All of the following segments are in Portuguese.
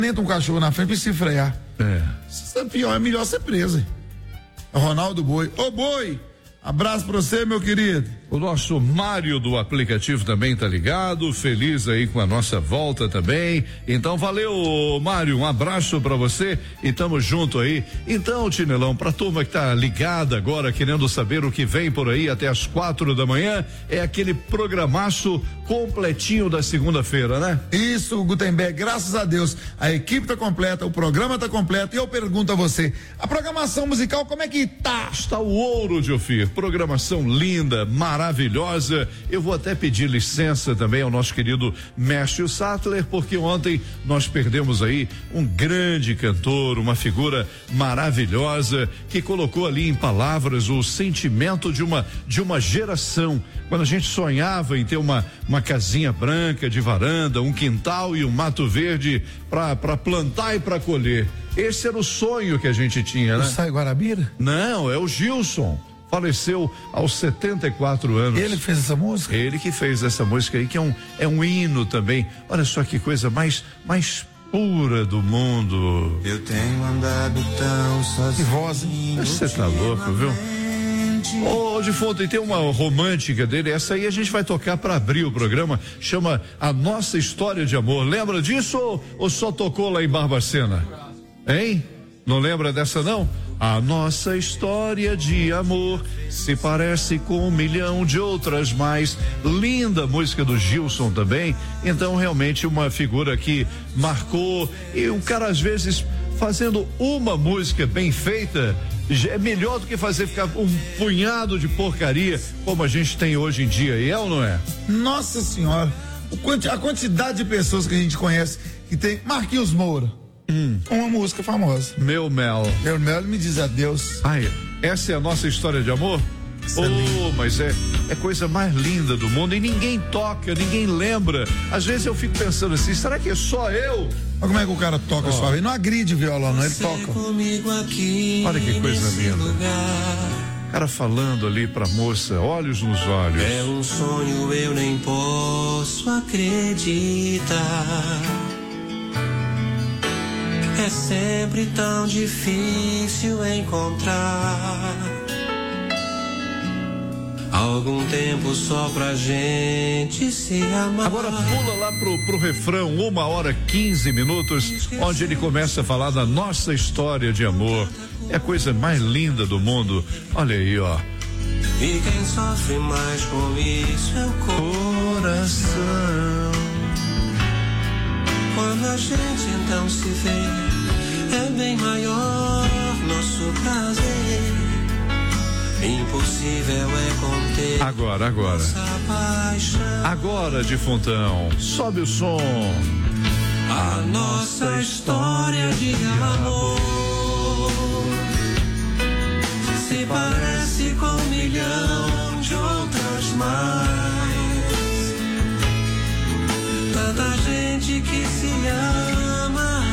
entra um cachorro na frente pra se frear. É melhor ser preso. Hein? Ronaldo Boi. Ô Boi, abraço pra você, meu querido. O nosso Mário do aplicativo também tá ligado, feliz aí com a nossa volta também. Então valeu, Mário, um abraço pra você e tamo junto aí. Então, Tinelão, pra turma que tá ligada agora, querendo saber o que vem por aí até as 4 da manhã, é aquele programaço completinho da segunda-feira, né? Isso, Gutenberg, graças a Deus, a equipe tá completa, o programa tá completo e eu pergunto a você, a programação musical como é que tá? Está o ouro de Ofir, programação linda, maravilhosa. Eu vou até pedir licença também ao nosso querido Mércio Sattler, porque ontem nós perdemos aí um grande cantor, uma figura maravilhosa que colocou ali em palavras o sentimento de uma geração. Quando a gente sonhava em ter uma casinha branca de varanda, um quintal e um mato verde para plantar e para colher. Esse era o sonho que a gente tinha, né? O Sai Guarabira? Não, é o Gilson. Faleceu aos 74 anos. Ele que fez essa música? Ele que fez essa música aí, que é um hino também. Olha só que coisa mais pura do mundo. Eu tenho andado tão sozinho. Que voz, hein? Você tá louco, viu? Ô, defunto, e tem uma romântica dele, essa aí a gente vai tocar pra abrir o programa, chama A Nossa História de Amor. Lembra disso ou só tocou lá em Barbacena? Hein? Não lembra dessa não? A nossa história de amor se parece com 1 milhão de outras mais. Linda música do Gilson também. Então, realmente, uma figura que marcou. E o cara, às vezes, fazendo uma música bem feita, é melhor do que fazer ficar um punhado de porcaria como a gente tem hoje em dia. E é ou não é? Nossa Senhora, a quantidade de pessoas que a gente conhece que tem. Marquinhos Moura. Uma música famosa. Meu Mel. Meu Mel me diz adeus. Ai, essa é a nossa história de amor? Mas é coisa mais linda do mundo e ninguém toca, ninguém lembra. Às vezes eu fico pensando assim, será que é só eu? Olha como é que o cara toca suave. Ele não agride violão, não, ele toca. Olha que coisa linda. O cara falando ali pra moça, olhos nos olhos. É um sonho, eu nem posso acreditar. É sempre tão difícil encontrar algum tempo só pra gente se amar. Agora pula lá pro refrão, 1h15, onde ele começa a falar da nossa história de amor. É a coisa mais linda do mundo. Olha aí, ó. E quem sofre mais com isso é o coração. Quando a gente então se vê, é bem maior nosso prazer. Impossível é conter. Agora. Agora, defuntão, sobe o som. A nossa história de amor se parece com 1 milhão de outras mais. Tanta gente que se ama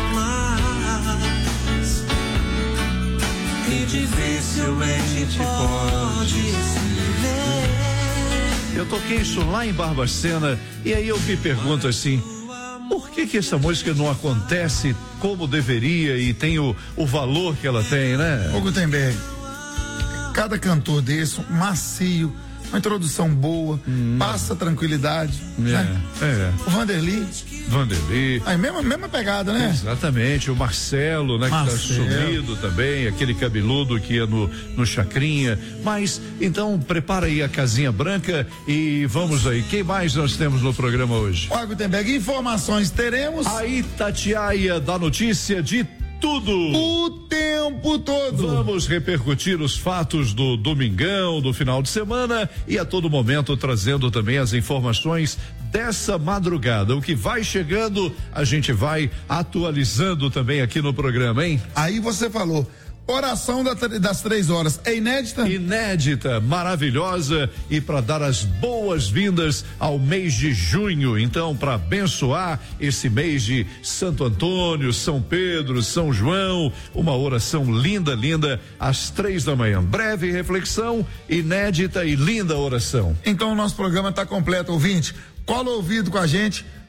demais e dificilmente pode se ver. Eu toquei isso lá em Barbacena e aí eu me pergunto assim, por que essa música não acontece como deveria e tem o valor que ela tem, né? Ô Gutenberg, cada cantor desse, macio, uma introdução boa, passa tranquilidade, né? O Vanderly. Aí mesma pegada, né? Exatamente, o Marcelo, né? Que tá sumido também, aquele cabeludo que ia no Chacrinha, mas então prepara aí a casinha branca e vamos aí, quem mais nós temos no programa hoje? Olha, Gutenberg, informações teremos. A Itatiaia da notícia de tudo. O tempo todo. Vamos repercutir os fatos do domingão, do final de semana e a todo momento trazendo também as informações dessa madrugada. O que vai chegando, a gente vai atualizando também aqui no programa, hein? Aí você falou, oração das 3 horas, é inédita? Inédita, maravilhosa e para dar as boas-vindas ao mês de junho. Então, para abençoar esse mês de Santo Antônio, São Pedro, São João, uma oração linda, às 3 da manhã. Breve reflexão, inédita e linda oração. Então, o nosso programa está completo, ouvinte. Cola o ouvido com a gente.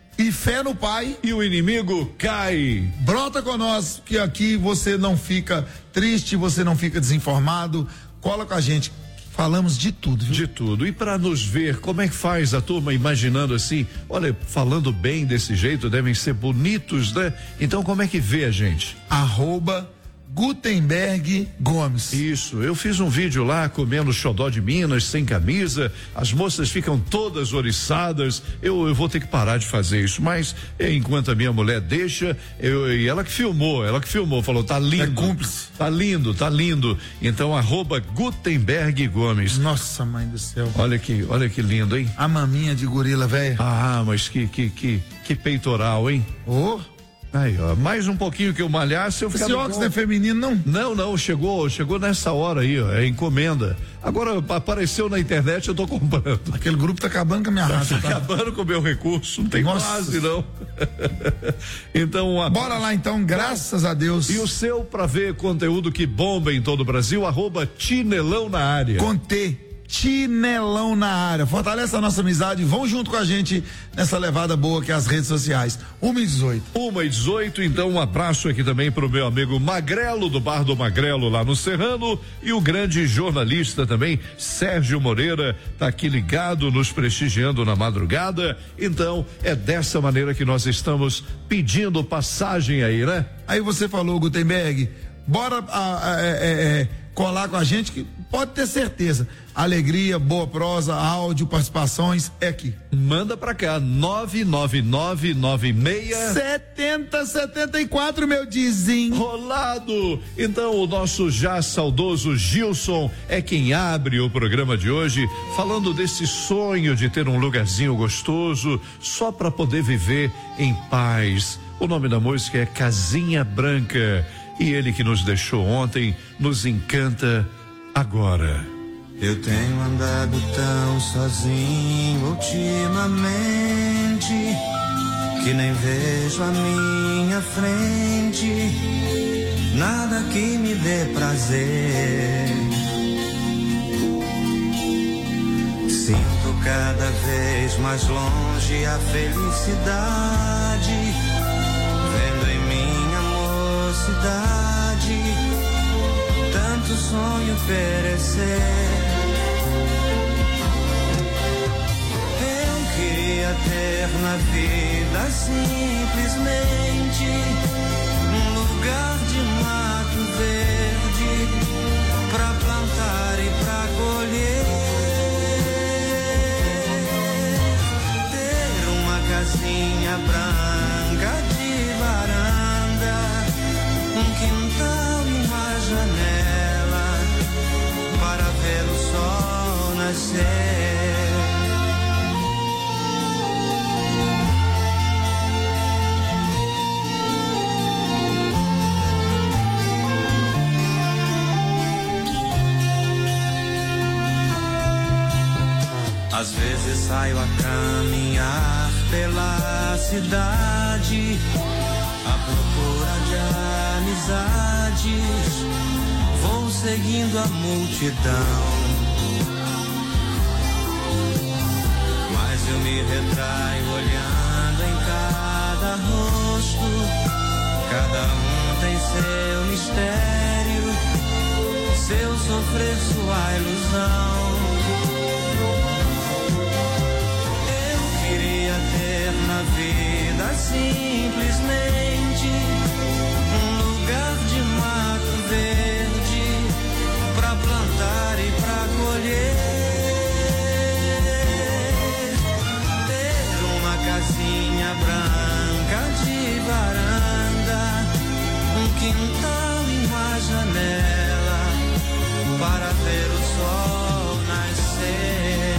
e fé no Pai, e o inimigo cai. Brota com nós, que aqui você não fica triste, você não fica desinformado. Cola com a gente, falamos de tudo, viu? De tudo. E para nos ver, como é que faz a turma imaginando assim? Olha, falando bem desse jeito, devem ser bonitos, né? Então como é que vê a gente? @Gutenberg Gomes. Isso, eu fiz um vídeo lá comendo xodó de Minas, sem camisa, as moças ficam todas oriçadas, eu vou ter que parar de fazer isso, mas enquanto a minha mulher deixa, e ela que filmou, falou, tá lindo. É cúmplice. Tá lindo, então @Gutenberg Gomes. Nossa, mãe do céu. Olha que lindo, hein? A maminha de gorila, velho. Ah, mas que peitoral, hein? Aí, ó, mais um pouquinho que eu malhasse, eu ficava. Esse óculos não é feminino, não? Não, chegou nessa hora aí, ó, é encomenda. Agora apareceu na internet, eu tô comprando. Aquele grupo tá acabando com a minha raça. Tá acabando com o meu recurso, não tem quase não. Então, bora lá então, graças a Deus. E o seu, pra ver conteúdo que bomba em todo o Brasil, @Tinelão na área. Com T. Tinelão na área. Fortalece a nossa amizade. Vão junto com a gente nessa levada boa que é as redes sociais. 1h18. 1h18, então um abraço aqui também pro meu amigo Magrelo, do Bar do Magrelo lá no Serrano, e o grande jornalista também, Sérgio Moreira, tá aqui ligado, nos prestigiando na madrugada. Então, é dessa maneira que nós estamos pedindo passagem aí, né? Aí você falou, Gutenberg, bora colar com a gente, que pode ter certeza. Alegria, boa prosa, áudio, participações, é aqui. Manda pra cá, 99996 7074, meu dizinho. Rolado. Então, o nosso já saudoso Gilson é quem abre o programa de hoje, falando desse sonho de ter um lugarzinho gostoso, só pra poder viver em paz. O nome da música é Casinha Branca. E ele que nos deixou ontem, nos encanta agora. Eu tenho andado tão sozinho ultimamente que nem vejo a minha frente nada que me dê prazer. Sinto cada vez mais longe a felicidade, vendo em minha mocidade tanto sonho perecer. Ter na vida simplesmente um lugar de mato verde pra plantar e pra colher, ter uma casinha branca de varanda, um quintal e uma janela para ver o sol nascer. Às vezes saio a caminhar pela cidade à procura de amizades, vou seguindo a multidão, mas eu me retraio olhando em cada rosto, cada um tem seu mistério, seu sofrer, sua ilusão. Na vida simplesmente um lugar de mato verde pra plantar e pra colher, ter uma casinha branca de varanda, um quintal e uma janela para ver o sol nascer.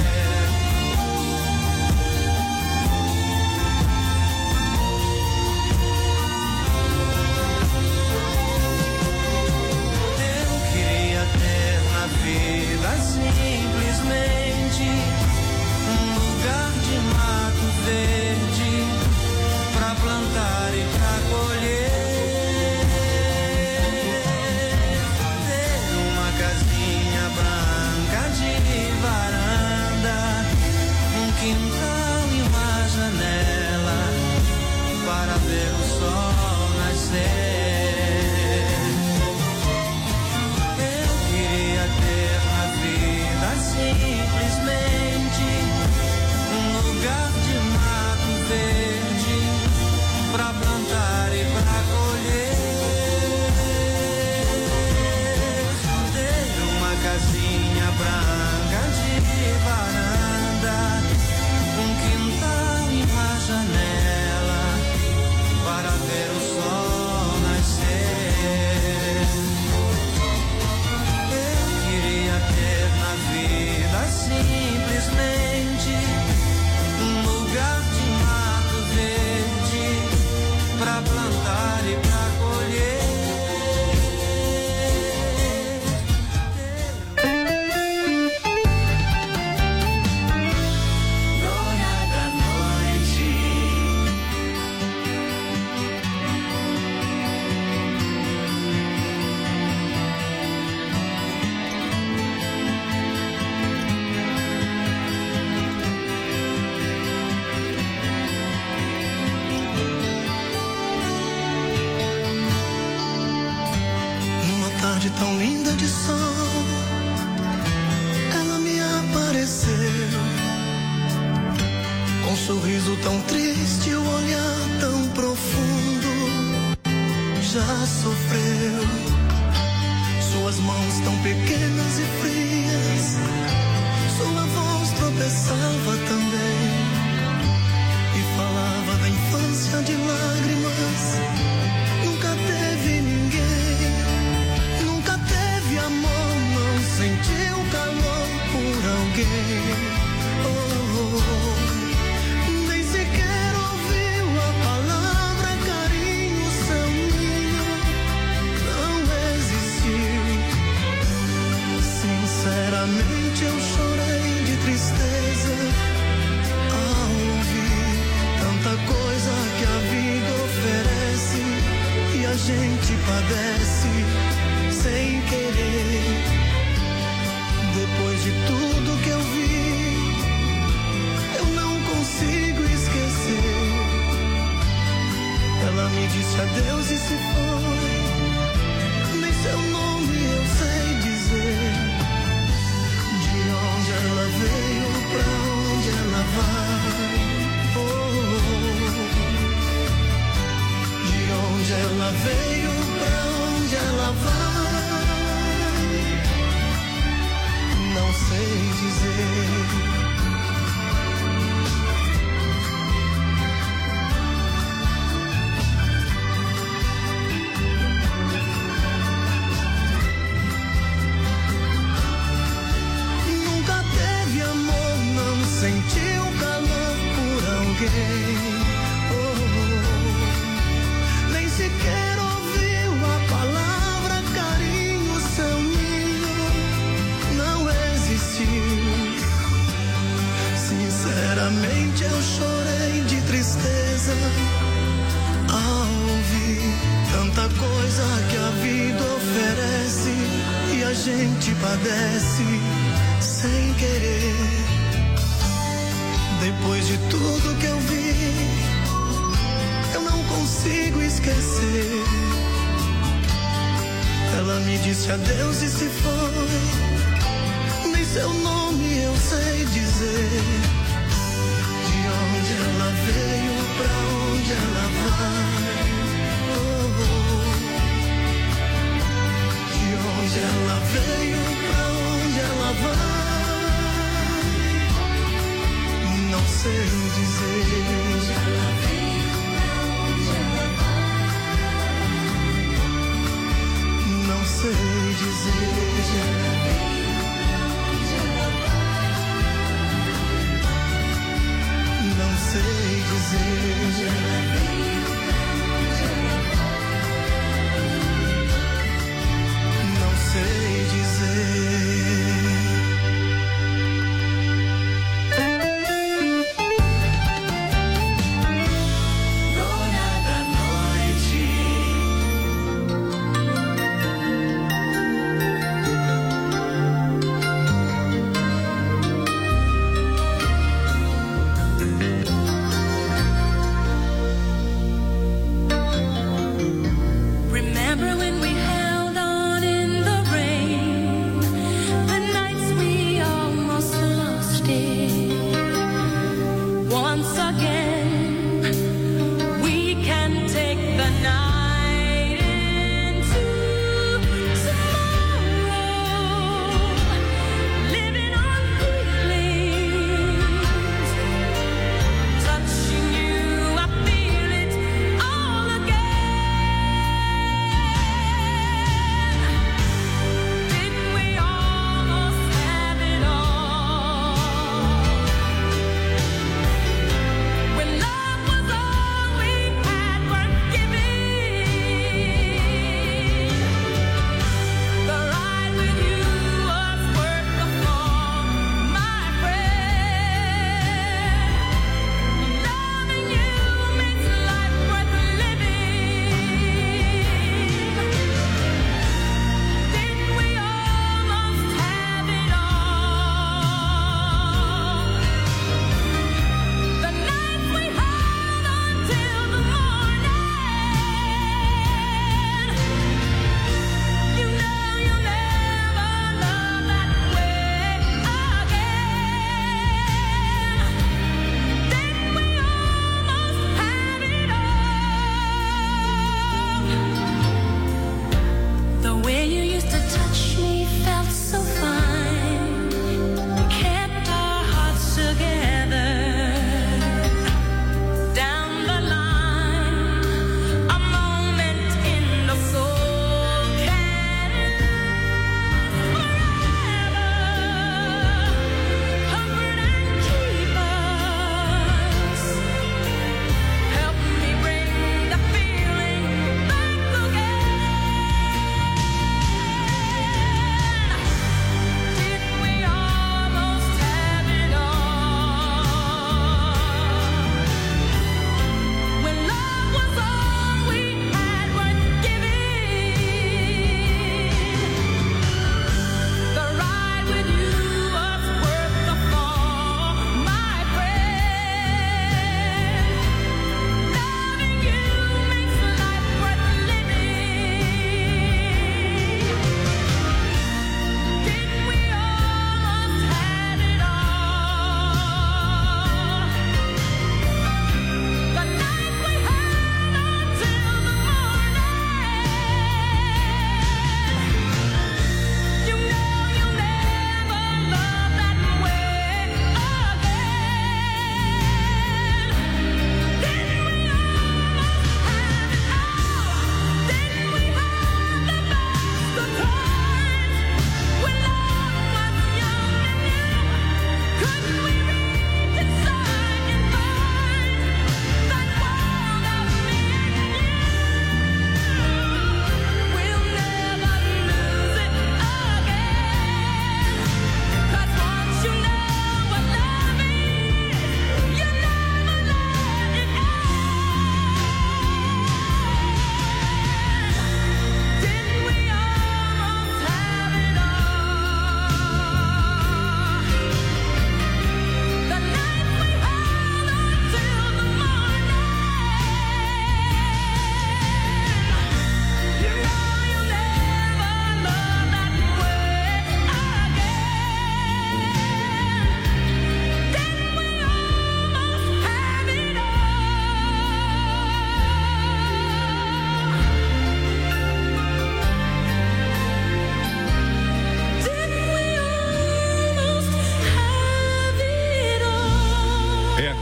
tarde tão linda de sol, ela me apareceu, com um sorriso tão triste, o olhar tão profundo. Já sofreu, suas mãos tão pequenas e frias, sua voz tropeçava também e falava da infância de lágrimas. Nunca teve ninguém, nunca teve amor, não sentiu calor por alguém. Oh, oh, oh. Nem sequer ouviu a palavra carinho, seu ninho não existiu. Sinceramente eu chorei de tristeza ao ouvir tanta coisa que a vida oferece e a gente padece sem querer. Depois de tudo que eu vi, eu não consigo esquecer. Ela me disse adeus e se foi, nem seu nome eu sei dizer. De onde ela veio, pra onde ela vai, oh, oh, oh. De onde ela veio, pra onde ela vai, não sei dizer. Nunca teve amor, não sentiu calor por alguém. Oh, oh. Nem sequer ouviu a palavra carinho, seu ninho não existiu. Sinceramente eu chorei de tristeza ao ouvir tanta coisa que a vida oferece e a gente padece sem querer. Depois de tudo que eu vi, eu não consigo esquecer. Ela me disse adeus e se foi, nem seu nome eu sei dizer. De onde ela veio, pra onde ela vai, oh, oh. De onde ela veio, pra onde ela vai, não sei dizer. Não sei dizer. Não sei dizer. Não sei dizer.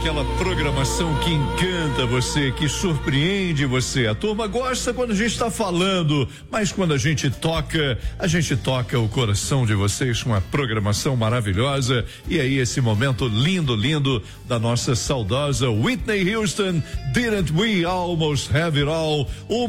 aquela programação que encanta você, que surpreende você. A turma gosta quando a gente está falando, mas quando a gente toca o coração de vocês com a programação maravilhosa. E aí esse momento lindo, lindo da nossa saudosa Whitney Houston, Didn't We Almost Have It All?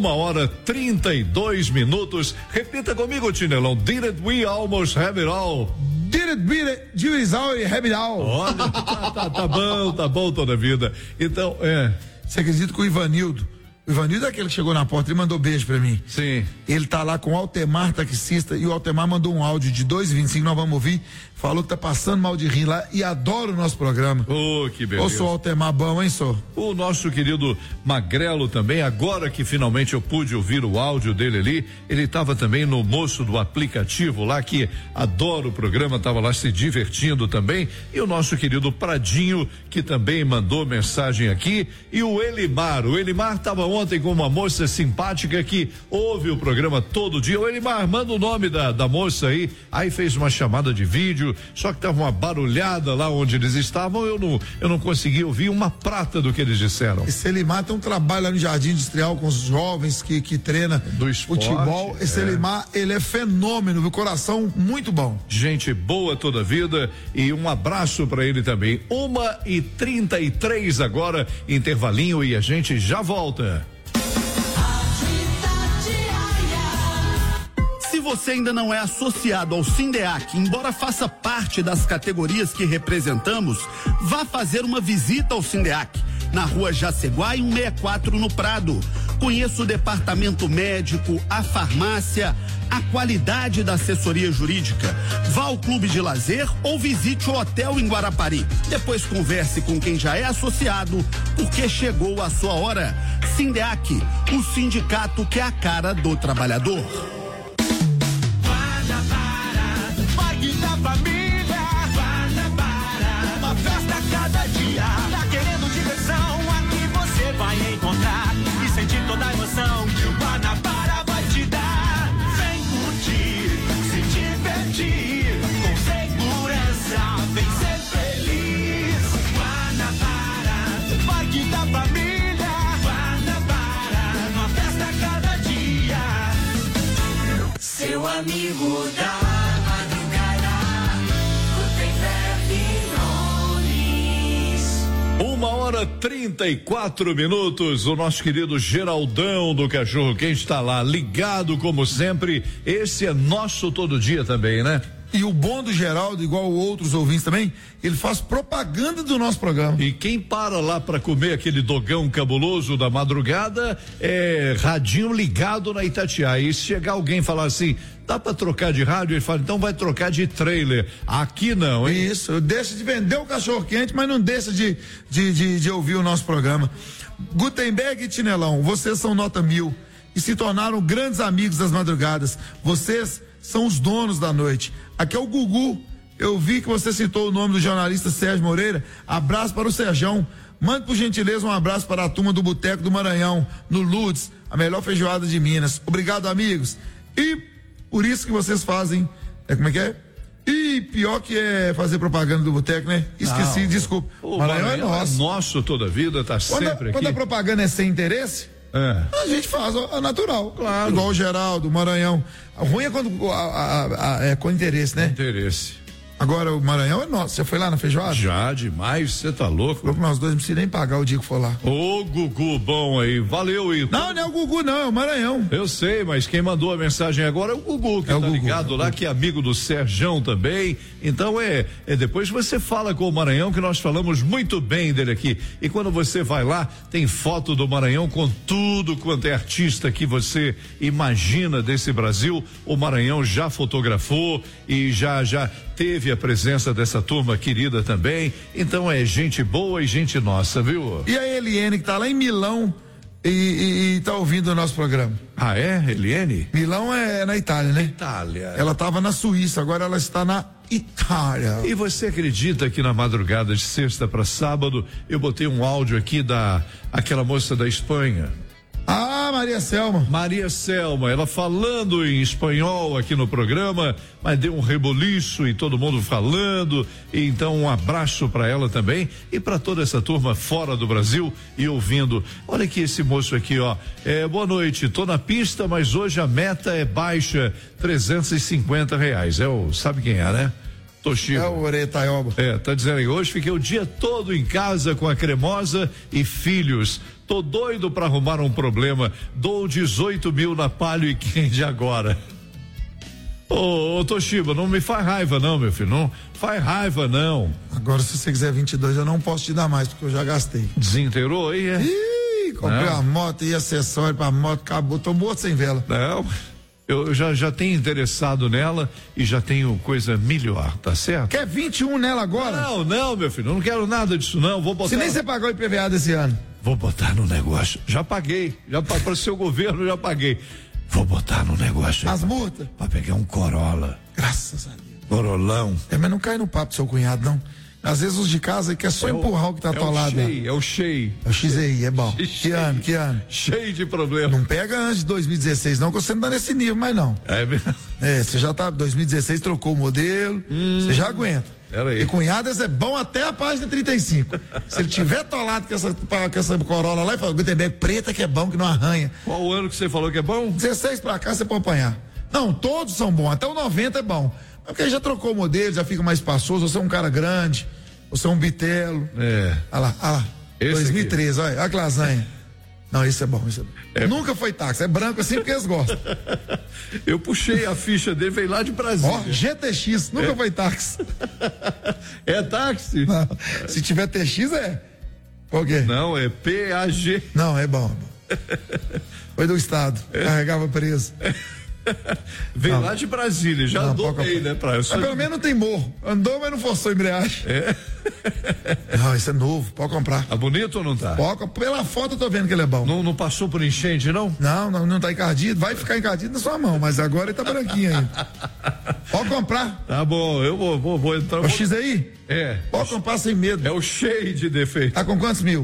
1h32. Repita comigo, Tinelão. Didn't we almost have it all? Didn't we do it all and have it all? Olha, tá bom toda a vida. Então, Você acredita que o Ivanildo é aquele que chegou na porta e mandou beijo pra mim? Sim. Ele tá lá com o Altemar, taxista, e o Altemar mandou um áudio de 2h25, nós vamos ouvir. Falou que tá passando mal de rir lá e adora o nosso programa. Oh, que beleza. Ô, sou Altemar bom, hein, sou? O nosso querido Magrelo também, agora que finalmente eu pude ouvir o áudio dele ali, ele estava também no moço do aplicativo lá, que adora o programa, estava lá se divertindo também. E o nosso querido Pradinho, que também mandou mensagem aqui. E o Elimar estava ontem com uma moça simpática que ouve o programa todo dia. O Elimar, manda o nome da moça aí fez uma chamada de vídeo, só que tava uma barulhada lá onde eles estavam, eu não consegui ouvir uma prata do que eles disseram. Esse Elimar tem um trabalho lá no Jardim Industrial com os jovens que treina do esporte, futebol. Esse Elimar, ele é fenômeno, viu? Coração muito bom. Gente boa toda a vida, e um abraço para ele também. 1h33 agora, intervalinho, e a gente já volta. Se você ainda não é associado ao Sindeac, embora faça parte das categorias que representamos, vá fazer uma visita ao Sindeac, na Rua Jaceguá, 164, no Prado. Conheça o departamento médico, a farmácia, a qualidade da assessoria jurídica. Vá ao clube de lazer ou visite o hotel em Guarapari. Depois converse com quem já é associado, porque chegou a sua hora. Sindeac, o sindicato que é a cara do trabalhador. Parque da família, Guanabara, uma festa a cada dia. Tá querendo diversão? Aqui você vai encontrar e sentir toda a emoção que o Guanabara vai te dar. Vem curtir, se divertir, com segurança, vem ser feliz. Guanabara, Parque da família, Guanabara, uma festa a cada dia. Seu amigo da 1h34, o nosso querido Geraldão do Cachorro Quente está lá, ligado como sempre. Esse é nosso todo dia também, né? E o bom do Geraldo, igual outros ouvintes também, ele faz propaganda do nosso programa. E quem para lá para comer aquele dogão cabuloso da madrugada é radinho ligado na Itatiaia. E se chegar alguém e falar assim, dá para trocar de rádio? Ele fala, então vai trocar de trailer. Aqui não, hein? Isso, deixa de vender o cachorro quente, mas não deixa de ouvir o nosso programa. Gutenberg e Tinelão, vocês são nota 1000 e se tornaram grandes amigos das madrugadas. Vocês são os donos da noite. Aqui é o Gugu. Eu vi que você citou o nome do jornalista Sérgio Moreira. Abraço para o Serjão. Mande por gentileza um abraço para a turma do Boteco do Maranhão, no Lourdes, a melhor feijoada de Minas. Obrigado, amigos. E por isso que vocês fazem, como é que é? E pior que é fazer propaganda do Boteco, né? Esqueci, desculpa. O Maranhão é nosso. É nosso toda a vida, tá sempre aqui. Quando a propaganda é sem interesse, a gente faz a natural. Claro. Igual o Geraldo, o Maranhão. O ruim é quando é com interesse, né? Interesse. Agora o Maranhão é nosso. Você foi lá na feijoada? Já, demais, você tá louco. Nós dois não precisamos nem pagar o dia que for lá. Ô, Gugu, bom aí, valeu, Ito. Não é o Gugu não, é o Maranhão. Eu sei, mas quem mandou a mensagem agora é o Gugu, que tá ligado lá, que é amigo do Serjão também. Então depois você fala com o Maranhão, que nós falamos muito bem dele aqui. E quando você vai lá, tem foto do Maranhão com tudo quanto é artista que você imagina desse Brasil. O Maranhão já fotografou e já teve a presença dessa turma querida também. Então é gente boa e gente nossa, viu? E a Eliane, que tá lá em Milão e tá ouvindo o nosso programa. Ah, é? Eliane? Milão é na Itália, né? Itália. Ela tava na Suíça, agora ela está na Itália. E você acredita que na madrugada de sexta para sábado eu botei um áudio aqui aquela moça da Espanha? Ah, Maria Selma. Maria Selma, ela falando em espanhol aqui no programa, mas deu um reboliço e todo mundo falando. E então um abraço para ela também e para toda essa turma fora do Brasil e ouvindo. Olha aqui esse moço aqui, ó. Boa noite, tô na pista, mas hoje a meta é baixa, R$350. Sabe quem é, né? Toshiba. É o Oretaioba. Tá dizendo aí, hoje fiquei o dia todo em casa com a cremosa e filhos. Tô doido pra arrumar um problema. Dou 18 mil na Palio e Quente agora. Ô, Toshiba, não me faz raiva não, meu filho, não faz raiva não. Agora, se você quiser 22, eu não posso te dar mais, porque eu já gastei. Desinteirou aí, Ih, comprei a moto e acessório pra moto, acabou, tô morto sem vela. Não, eu já tenho interessado nela e já tenho coisa melhor, tá certo? Quer 21 nela agora? Não, meu filho, eu não quero nada disso não, vou botar. Se nem você pagou o IPVA desse ano. Vou botar no negócio, já paguei, para o seu governo já paguei. Vou botar no negócio. As multas? Pra pegar um Corolla. Graças a Deus. Corolão. Mas não cai no papo do seu cunhado, não. Às vezes os de casa quer só empurrar o que tá atolado. É o Shei. É o XEI, é bom. Que ano? Cheio de problema. Não pega antes de 2016, não, que você não tá nesse nível mais, não. É mesmo? Você já tá, 2016 trocou o modelo, você já aguenta. Peraí. E cunhadas é bom até a página 35. Se ele tiver atolado com essa Corolla lá e fala, Gutenberg, preta que é bom, que não arranha. Qual o ano que você falou que é bom? 16 pra cá você pode apanhar. Não, todos são bons, até o 90 é bom. Porque aí já trocou o modelo, já fica mais espaçoso, você é um cara grande, você é um bitelo. Olha lá. Esse 2013, olha que lasanha. Não, isso é bom, Nunca foi táxi, é branco assim porque eles gostam. Eu puxei a ficha dele, veio lá de Brasília. Ó, GTX, nunca foi táxi. É táxi? Não, se tiver TX Qual que é? Não, é PAG. Não, é bom. Foi do estado, carregava preso. Veio lá de Brasília, já andou bem, né? Mas pelo menos não tem morro. Andou, mas não forçou a embreagem. Não, isso é novo, pode comprar. Tá bonito ou não tá? Pela foto eu tô vendo que ele é bom. Não passou por enchente, não? Não tá encardido, vai ficar encardido na sua mão, mas agora ele tá branquinho ainda. Pode comprar. Tá bom, eu vou entrar. O X aí? Pode comprar sem medo. É o cheio de defeito. Tá com quantos mil?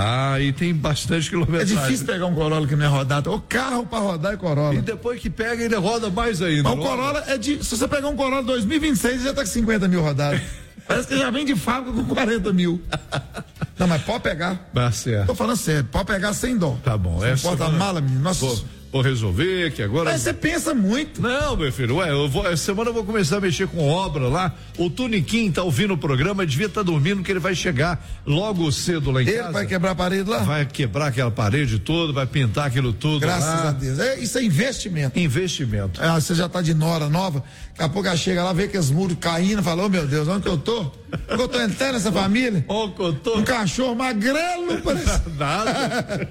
E tem bastante quilometragem. É difícil pegar um Corolla que não é rodado. O carro pra rodar é Corolla. E depois que pega, ele roda mais ainda. Mas o Corolla se você pegar um Corolla 2026, ele já tá com 50 mil rodados. Parece que já vem de fábrica com 40 mil. Não, mas pode pegar. Tá certo. Tô falando sério, pode pegar sem dó. Tá bom. Porta-mala, menino. Nossa. Vou resolver, que agora. Mas você pensa muito. Não, meu filho, essa semana eu vou começar a mexer com obra lá. O Tuniquim tá ouvindo o programa, devia estar dormindo, que ele vai chegar logo cedo lá em casa. Ele vai quebrar a parede lá? Vai quebrar aquela parede toda, vai pintar aquilo tudo. Graças a Deus. Isso é investimento. Investimento. Você já tá de nora nova, daqui a pouco ela chega lá, vê que os muros caindo, fala, meu Deus, onde que eu tô? Onde eu tô entrando nessa família? Um cachorro magrelo, parece. Nada.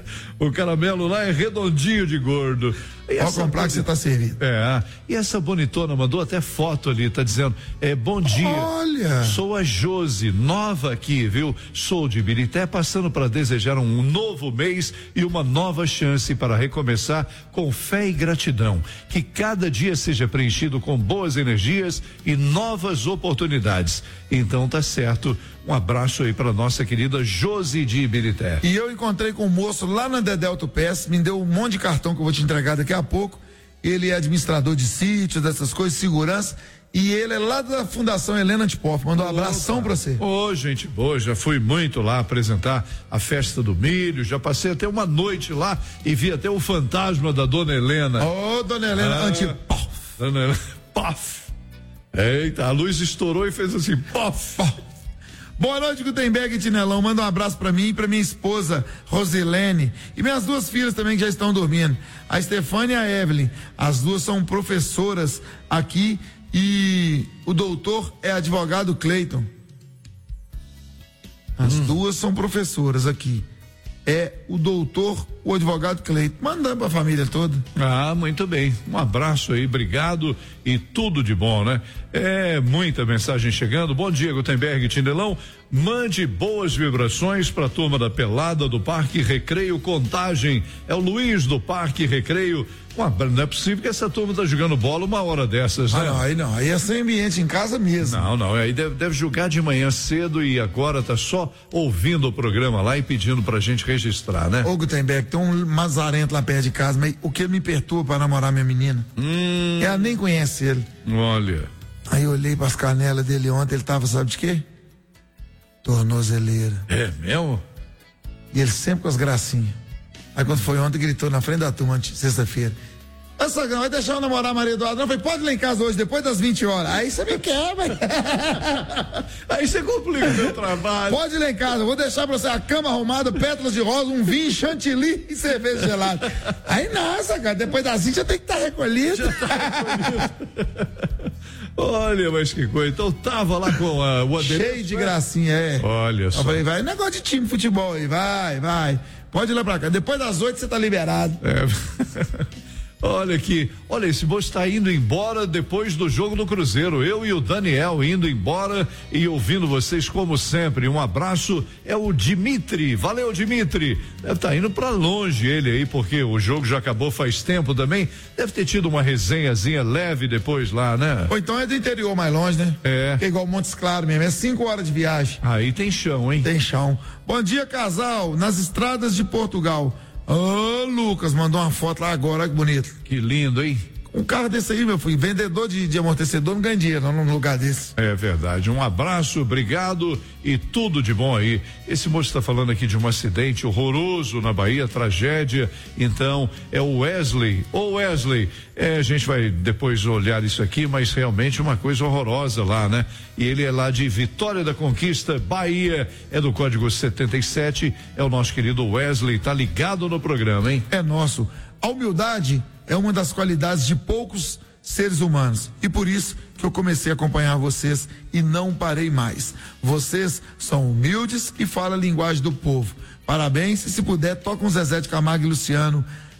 O caramelo lá é redondinho de gordo. Pode comprar que você tá servido. E essa bonitona mandou até foto ali, tá dizendo, bom dia. Olha. Sou a Josi, nova aqui, viu? Sou de Ibirité, passando para desejar um novo mês e uma nova chance para recomeçar com fé e gratidão. Que cada dia seja preenchido com boas energias e novas oportunidades. Então tá certo. Um abraço aí para nossa querida Josi de Ibirité. E eu encontrei com um moço lá na Dedelto PS, me deu um monte de cartão que eu vou te entregar daqui a pouco. Ele é administrador de sítios, dessas coisas, segurança. E ele é lá da Fundação Helena Antipoff. Mandou um abração pra você. Gente boa, já fui muito lá apresentar a festa do milho, já passei até uma noite lá e vi até o fantasma da Dona Helena. Dona Helena Antipoff. Dona Helena, pof. Eita, a luz estourou e fez assim, pof. Boa noite, Gutenberg e Tinelão. Manda um abraço pra mim e pra minha esposa, Rosilene. E minhas duas filhas também que já estão dormindo. A Stefânia e a Evelyn. As duas são professoras aqui e o doutor é advogado Cleiton. As duas são professoras aqui. É o doutor, o advogado Cleiton. Mandando pra família toda. Muito bem. Um abraço aí, obrigado e tudo de bom, né? Muita mensagem chegando. Bom dia, Gutenberg e Tinelão. Mande boas vibrações pra turma da Pelada do Parque Recreio Contagem. É o Luiz do Parque Recreio. Não é possível que essa turma tá jogando bola uma hora dessas, né? Aí é sem ambiente em casa mesmo. Não, aí deve jogar de manhã cedo e agora tá só ouvindo o programa lá e pedindo pra gente registrar, né? Ô, Gutenberg, tem um mazarento lá perto de casa, mas o que ele me perturba pra namorar minha menina? Ela nem conhece ele. Olha. Aí eu olhei pras canelas dele ontem, ele tava, sabe de quê? Tornozeleira. É mesmo? E ele sempre com as gracinhas. Aí quando foi ontem, gritou na frente da turma, sexta-feira. Ô, Sogrão, vai deixar eu namorar a Maria Eduarda? Não, eu falei, pode ir lá em casa hoje, depois das 20 horas. Aí você me quebra. Aí você complica o meu trabalho. Pode ir lá em casa, eu vou deixar pra você a cama arrumada, pétalas de rosa, um vinho, chantilly e cerveja gelada. Aí nossa, cara, depois das 20 já tem que estar recolhido. Olha, mas que coisa. Então tava lá com o adereço. Cheio de gracinha, é. Olha só. Eu falei, vai, negócio de time de futebol aí, vai. Pode ir lá pra cá. Depois das 8 você tá liberado. Olha aqui, olha, esse moço está indo embora depois do jogo do Cruzeiro. Eu e o Daniel indo embora e ouvindo vocês como sempre. Um abraço, é o Dimitri. Valeu, Dimitri. Deve estar indo para longe ele aí, porque o jogo já acabou faz tempo também. Deve ter tido uma resenhazinha leve depois lá, né? Ou então é do interior mais longe, né? É. Que é igual Montes Claros mesmo, é 5 horas de viagem. Aí tem chão, hein? Tem chão. Bom dia, casal, nas estradas de Portugal. Ô, Lucas, mandou uma foto lá agora, olha que bonito. Que lindo, hein? Um carro desse aí, meu filho, vendedor de amortecedor não ganha dinheiro num lugar desse. É verdade. Um abraço, obrigado e tudo de bom aí. Esse moço está falando aqui de um acidente horroroso na Bahia, tragédia. Então, é o Wesley. Ô, Wesley, a gente vai depois olhar isso aqui, mas realmente uma coisa horrorosa lá, né? E ele é lá de Vitória da Conquista, Bahia, é do código 77. É o nosso querido Wesley, tá ligado no programa, hein? É nosso. A humildade é uma das qualidades de poucos seres humanos e por isso que eu comecei a acompanhar vocês e não parei mais. Vocês são humildes e falam a linguagem do povo. Parabéns, e se puder, toca um Zezé de Camargo e Luciano,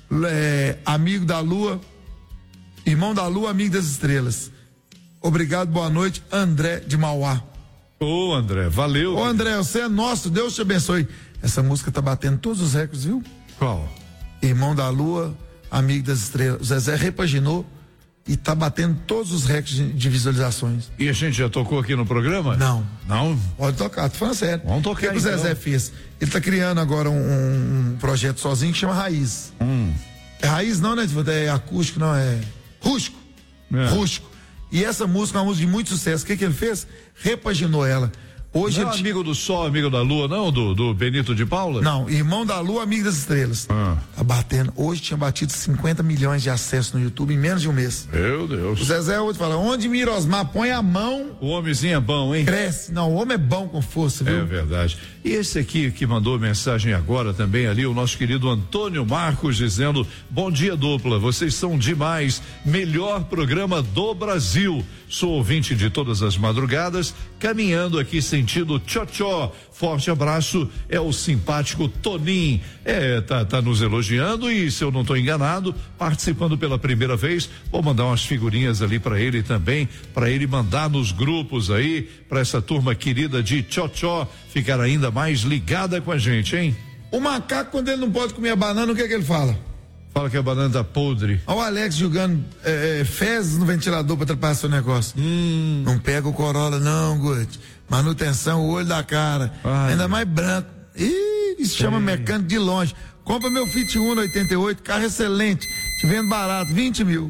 amigo da lua, irmão da lua, amigo das estrelas. Obrigado, boa noite, André de Mauá. Ô, André, valeu. Ô, André, você é nosso, Deus te abençoe. Essa música tá batendo todos os recordes, viu? Qual? Irmão da lua, amigo das estrelas. O Zezé repaginou e tá batendo todos os recordes de visualizações. E a gente já tocou aqui no programa? Não. Não? Pode tocar, tô falando sério. Vamos tocar. O que o Zezé então fez? Ele tá criando agora um projeto sozinho que chama Raiz. É Raiz não, né? É acústico, não, é rústico. Rústico. E essa música é uma música de muito sucesso. O que ele fez? Repaginou ela. Hoje não é amigo do sol, amigo da lua, não? Do Benito de Paula? Não, irmão da lua, amigo das estrelas. Tá batendo. Hoje tinha batido 50 milhões de acessos no YouTube em menos de um mês. Meu Deus. O Zezé hoje fala, onde Mirosmar põe a mão... O homenzinho é bom, hein? Cresce. Não, o homem é bom com força, viu? É verdade. E esse aqui que mandou mensagem agora também ali, o nosso querido Antônio Marcos, dizendo, bom dia, dupla, vocês são demais, melhor programa do Brasil. Sou ouvinte de todas as madrugadas, caminhando aqui sentido tchó-tchó. Forte abraço, é o simpático Toninho. Tá nos elogiando e, se eu não estou enganado, participando pela primeira vez. Vou mandar umas figurinhas ali para ele também, para ele mandar nos grupos aí, para essa turma querida de tchó-tchó ficar ainda mais ligada com a gente, hein? O macaco, quando ele não pode comer a banana, o que ele fala? Fala que a banana tá podre. Olha o Alex jogando fezes no ventilador pra atrapalhar seu negócio. Não pega o Corolla não, Guti. Manutenção, o olho da cara. Ai. Ainda mais branco. Isso chama mecânico de longe. Compra meu Fit Uno 88, carro excelente. Te vendo barato, 20 mil.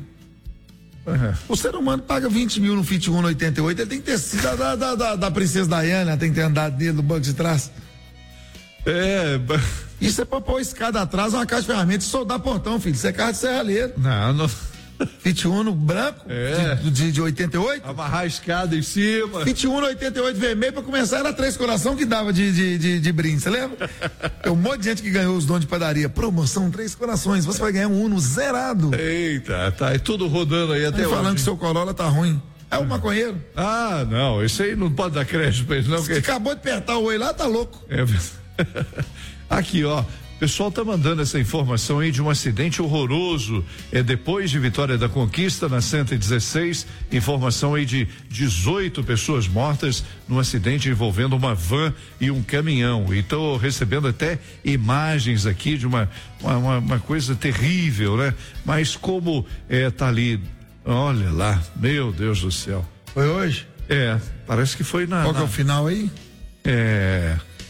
O ser humano paga 20 mil no Fit Uno 88, ele tem que ter sido da princesa Diana, tem que ter andado dele no banco de trás. Isso é pra pôr escada atrás, uma caixa de ferramentas e soldar portão, filho. Isso é carro de serralheiro. Não. Fit Uno branco, de 88. Amarrar a escada em cima. Fit Uno 88 vermelho, pra começar era 3 coração que dava de brinde, você lembra? Tem um monte de gente que ganhou os dons de padaria. Promoção 3 corações, você vai ganhar um Uno zerado. Eita, tá, é tudo rodando aí até hoje. Falando que seu Corolla tá ruim. É o maconheiro. Ah, não, isso aí não pode dar crédito pra ele não. Que acabou de apertar o oi lá, tá louco. Aqui, ó, o pessoal tá mandando essa informação aí de um acidente horroroso, depois de Vitória da Conquista, na 116, informação aí de 18 pessoas mortas num acidente envolvendo uma van e um caminhão, e tô recebendo até imagens aqui de uma coisa terrível, né? Mas como tá ali, olha lá, meu Deus do céu. Foi hoje? Parece que foi Qual que é o final aí?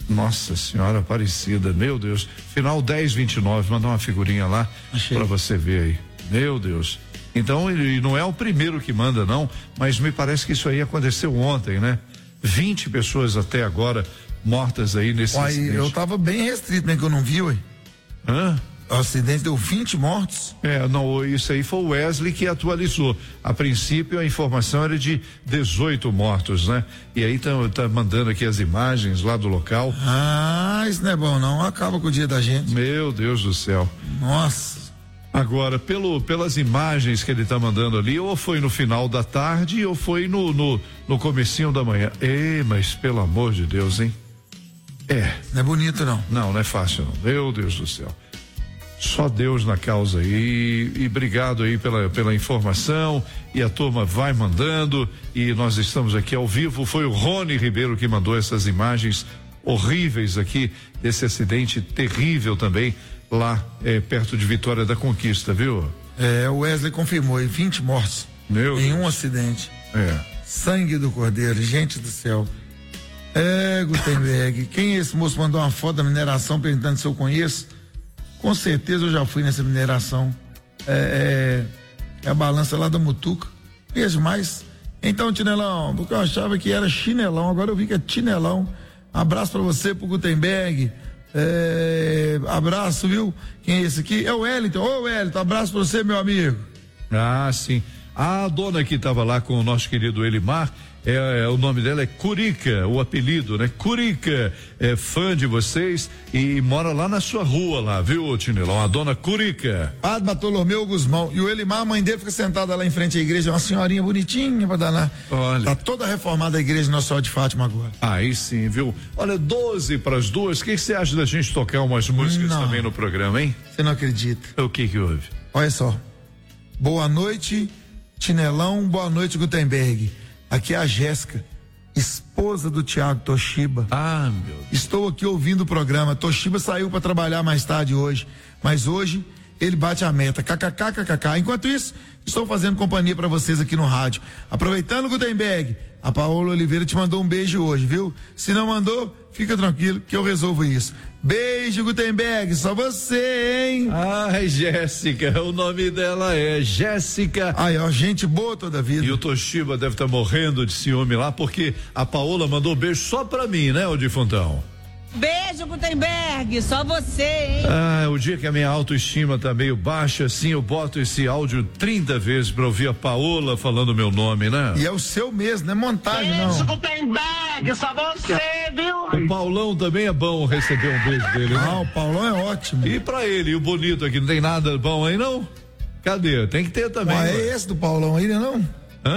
Nossa Senhora Aparecida, meu Deus. Final 1029, manda uma figurinha lá para você ver aí. Meu Deus. Então ele não é o primeiro que manda, não, mas me parece que isso aí aconteceu ontem, né? 20 pessoas até agora mortas aí nesse acidente. Eu tava bem restrito, né? Que eu não vi, ué. Hã? O acidente deu 20 mortos. Não, isso aí foi o Wesley que atualizou. A princípio a informação era de 18 mortos, né? E aí tá mandando aqui as imagens lá do local. Isso não é bom não, acaba com o dia da gente. Meu Deus do céu. Nossa. Agora, pelas imagens que ele tá mandando ali, ou foi no final da tarde ou foi no comecinho da manhã. Mas pelo amor de Deus, hein? Não é bonito não. Não é fácil não. Meu Deus do céu. Só Deus na causa aí, e obrigado aí pela informação, e a turma vai mandando, e nós estamos aqui ao vivo. Foi o Rony Ribeiro que mandou essas imagens horríveis aqui desse acidente terrível também lá perto de Vitória da Conquista, viu? O Wesley confirmou aí 20 mortos em um acidente. Sangue do Cordeiro, gente do céu. Gutenberg, quem é esse moço? Mandou uma foto da mineração perguntando se eu conheço. Com certeza eu já fui nessa mineração. É a balança lá da Mutuca. Vejo mais. Então, Tinelão, porque eu achava que era chinelão, agora eu vi que é tinelão. Abraço pra você, pro Gutenberg. Abraço, viu? Quem é esse aqui? É o Wellington. Ô, Wellington, abraço pra você, meu amigo. Sim. A dona que estava lá com o nosso querido Elimar, o nome dela é Curica, o apelido, né? Curica, é fã de vocês e mora lá na sua rua lá, viu, Tinelão? A dona Curica. Padre Bartolomeu Guzmão. E o Elimar, a mãe dele, fica sentada lá em frente à igreja, uma senhorinha bonitinha pra danar. Olha. Tá toda reformada a igreja Nossa Senhora de Fátima agora. Aí sim, viu? Olha, 12:02, o que você acha da gente tocar umas músicas também no programa, hein? Você não acredita. O que houve? Olha só. Boa noite, Tinelão, boa noite, Gutenberg. Aqui é a Jéssica, esposa do Tiago Toshiba. Meu Deus. Estou aqui ouvindo o programa. Toshiba saiu para trabalhar mais tarde hoje, mas hoje ele bate a meta. KKKKK. Enquanto isso, estou fazendo companhia para vocês aqui no rádio. Aproveitando, Gutenberg, a Paola Oliveira te mandou um beijo hoje, viu? Se não mandou, fica tranquilo que eu resolvo isso. Beijo, Gutenberg, só você, hein? Jéssica, o nome dela é Jéssica. Gente boa toda a vida. E o Toshiba deve estar morrendo de ciúme lá, porque a Paola mandou beijo só pra mim, né, ô Difuntão? Beijo, Gutenberg, só você, hein? O dia que a minha autoestima tá meio baixa, assim, eu boto esse áudio 30 vezes pra ouvir a Paola falando meu nome, né? E é o seu mesmo, não é montagem, não. Beijo, Gutenberg, só você, viu? O Paulão também é bom receber um beijo dele, né? O Paulão é ótimo. E pra ele, o bonito aqui, não tem nada bom aí, não? Cadê? Tem que ter também. É esse do Paulão aí, né, não?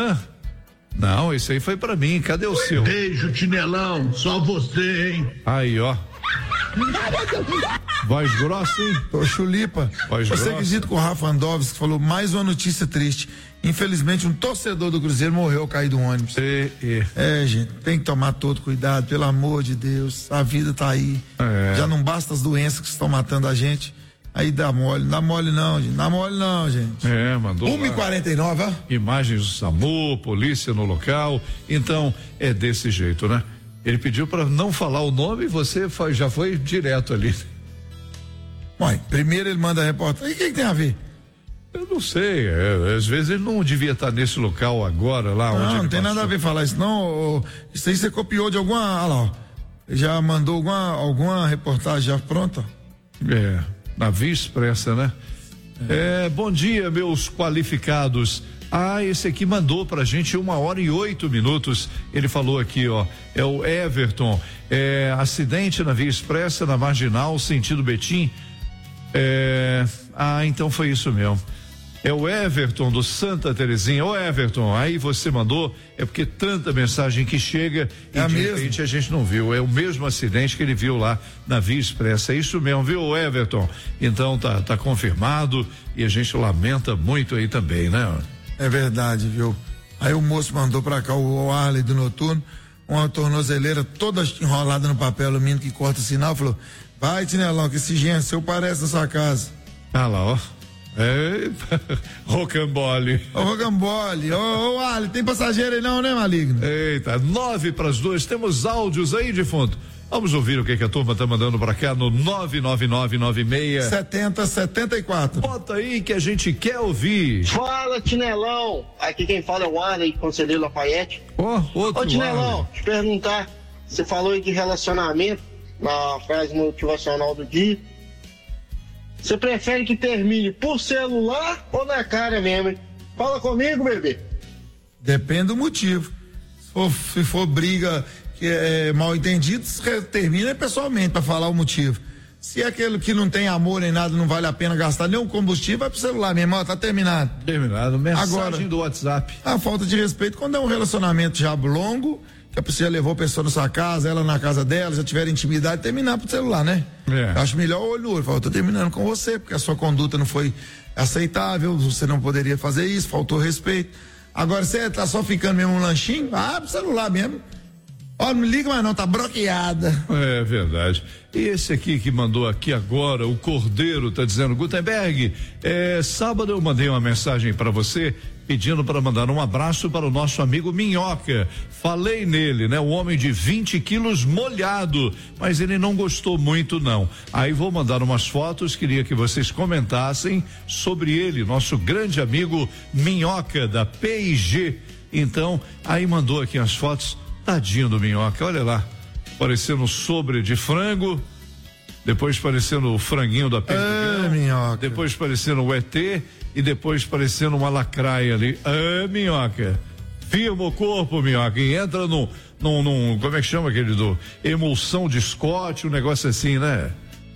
Não, esse aí foi pra mim, cadê o seu? Beijo, Tinelão, só você, hein? Aí, ó. Voz grossa, hein? Ô, Chulipa, você acredita que o Rafa Andovski falou mais uma notícia triste? Infelizmente, um torcedor do Cruzeiro morreu ao cair do ônibus. Gente, tem que tomar todo cuidado, pelo amor de Deus. A vida tá aí. Já não basta as doenças que estão matando a gente. Aí dá mole não, gente. Mandou 1h49, ó. Imagens do SAMU, polícia no local. Então, é desse jeito, né? Ele pediu para não falar o nome e você já foi direto ali. Primeiro ele manda a reportagem. E o que tem a ver? Eu não sei, às vezes ele não devia estar nesse local agora, lá onde ele não tem nada a ver falar isso, não. Isso aí você copiou de alguma. Olha lá, ó. Já mandou alguma reportagem já pronta? Na Via Expressa, né? Bom dia, meus qualificados. Esse aqui mandou pra gente 1h08. Ele falou aqui, ó. É o Everton. Acidente na Via Expressa, na Marginal, sentido Betim. Então foi isso mesmo. É o Everton do Santa Terezinha. Ô Everton, aí você mandou, é porque tanta mensagem que chega e de repente a gente não viu. É o mesmo acidente que ele viu lá na Via Expressa. É isso mesmo, viu, Everton? Então tá confirmado e a gente lamenta muito aí também, né? É verdade, viu? Aí o moço mandou pra cá o Arley do Noturno, uma tornozeleira toda enrolada no papel alumínio que corta o sinal, falou: vai, Tinelão, que esse genro seu parece na sua casa. Lá, ó. Rocambole. Rocambole. Ô, Arley, tem passageiro aí não, né, maligno? Eita, 9:02, temos áudios aí, defunto. Vamos ouvir o que a turma tá mandando pra cá no 99996 7074. Bota aí que a gente quer ouvir. Fala, Tinelão. Aqui quem fala é o Arley, conselheiro Lafayette. Outro Ô, Tinelão, Arley. te perguntar, você falou aí de relacionamento na frase motivacional do dia. Você prefere que termine por celular ou na cara mesmo, hein? Fala comigo, bebê. Depende do motivo. Se for briga que é mal entendido, termina pessoalmente para falar o motivo. Se é aquele que não tem amor nem nada, não vale a pena gastar nenhum combustível, vai pro celular, meu irmão, tá terminado. Terminado, mensagem agora, do WhatsApp. A falta de respeito quando é um relacionamento já longo, que a pessoa já levou a pessoa na sua casa, ela na casa dela, já tiver intimidade, terminar pro celular, né? Eu acho melhor olho no olho, falar, eu tô terminando com você, porque a sua conduta não foi aceitável, você não poderia fazer isso, faltou respeito. Agora, você tá só ficando mesmo um lanchinho, pro celular mesmo. Ó, não me liga mais não, tá bloqueada. É verdade. E esse aqui que mandou aqui agora, o Cordeiro, tá dizendo, Gutenberg, sábado eu mandei uma mensagem para você pedindo para mandar um abraço para o nosso amigo Minhoca. Falei nele, né? O homem de 20 quilos molhado, mas ele não gostou muito não. Aí vou mandar umas fotos, queria que vocês comentassem sobre ele, nosso grande amigo Minhoca da P&G. Então, aí mandou aqui as fotos. Tadinho do Minhoca, olha lá, parecendo sobre de frango, depois parecendo o franguinho da Minhoca. Depois parecendo o ET e depois parecendo uma lacraia ali. Minhoca, firma o corpo, Minhoca, e entra num, como é que chama aquele do emulsão de Scott, um negócio assim, né?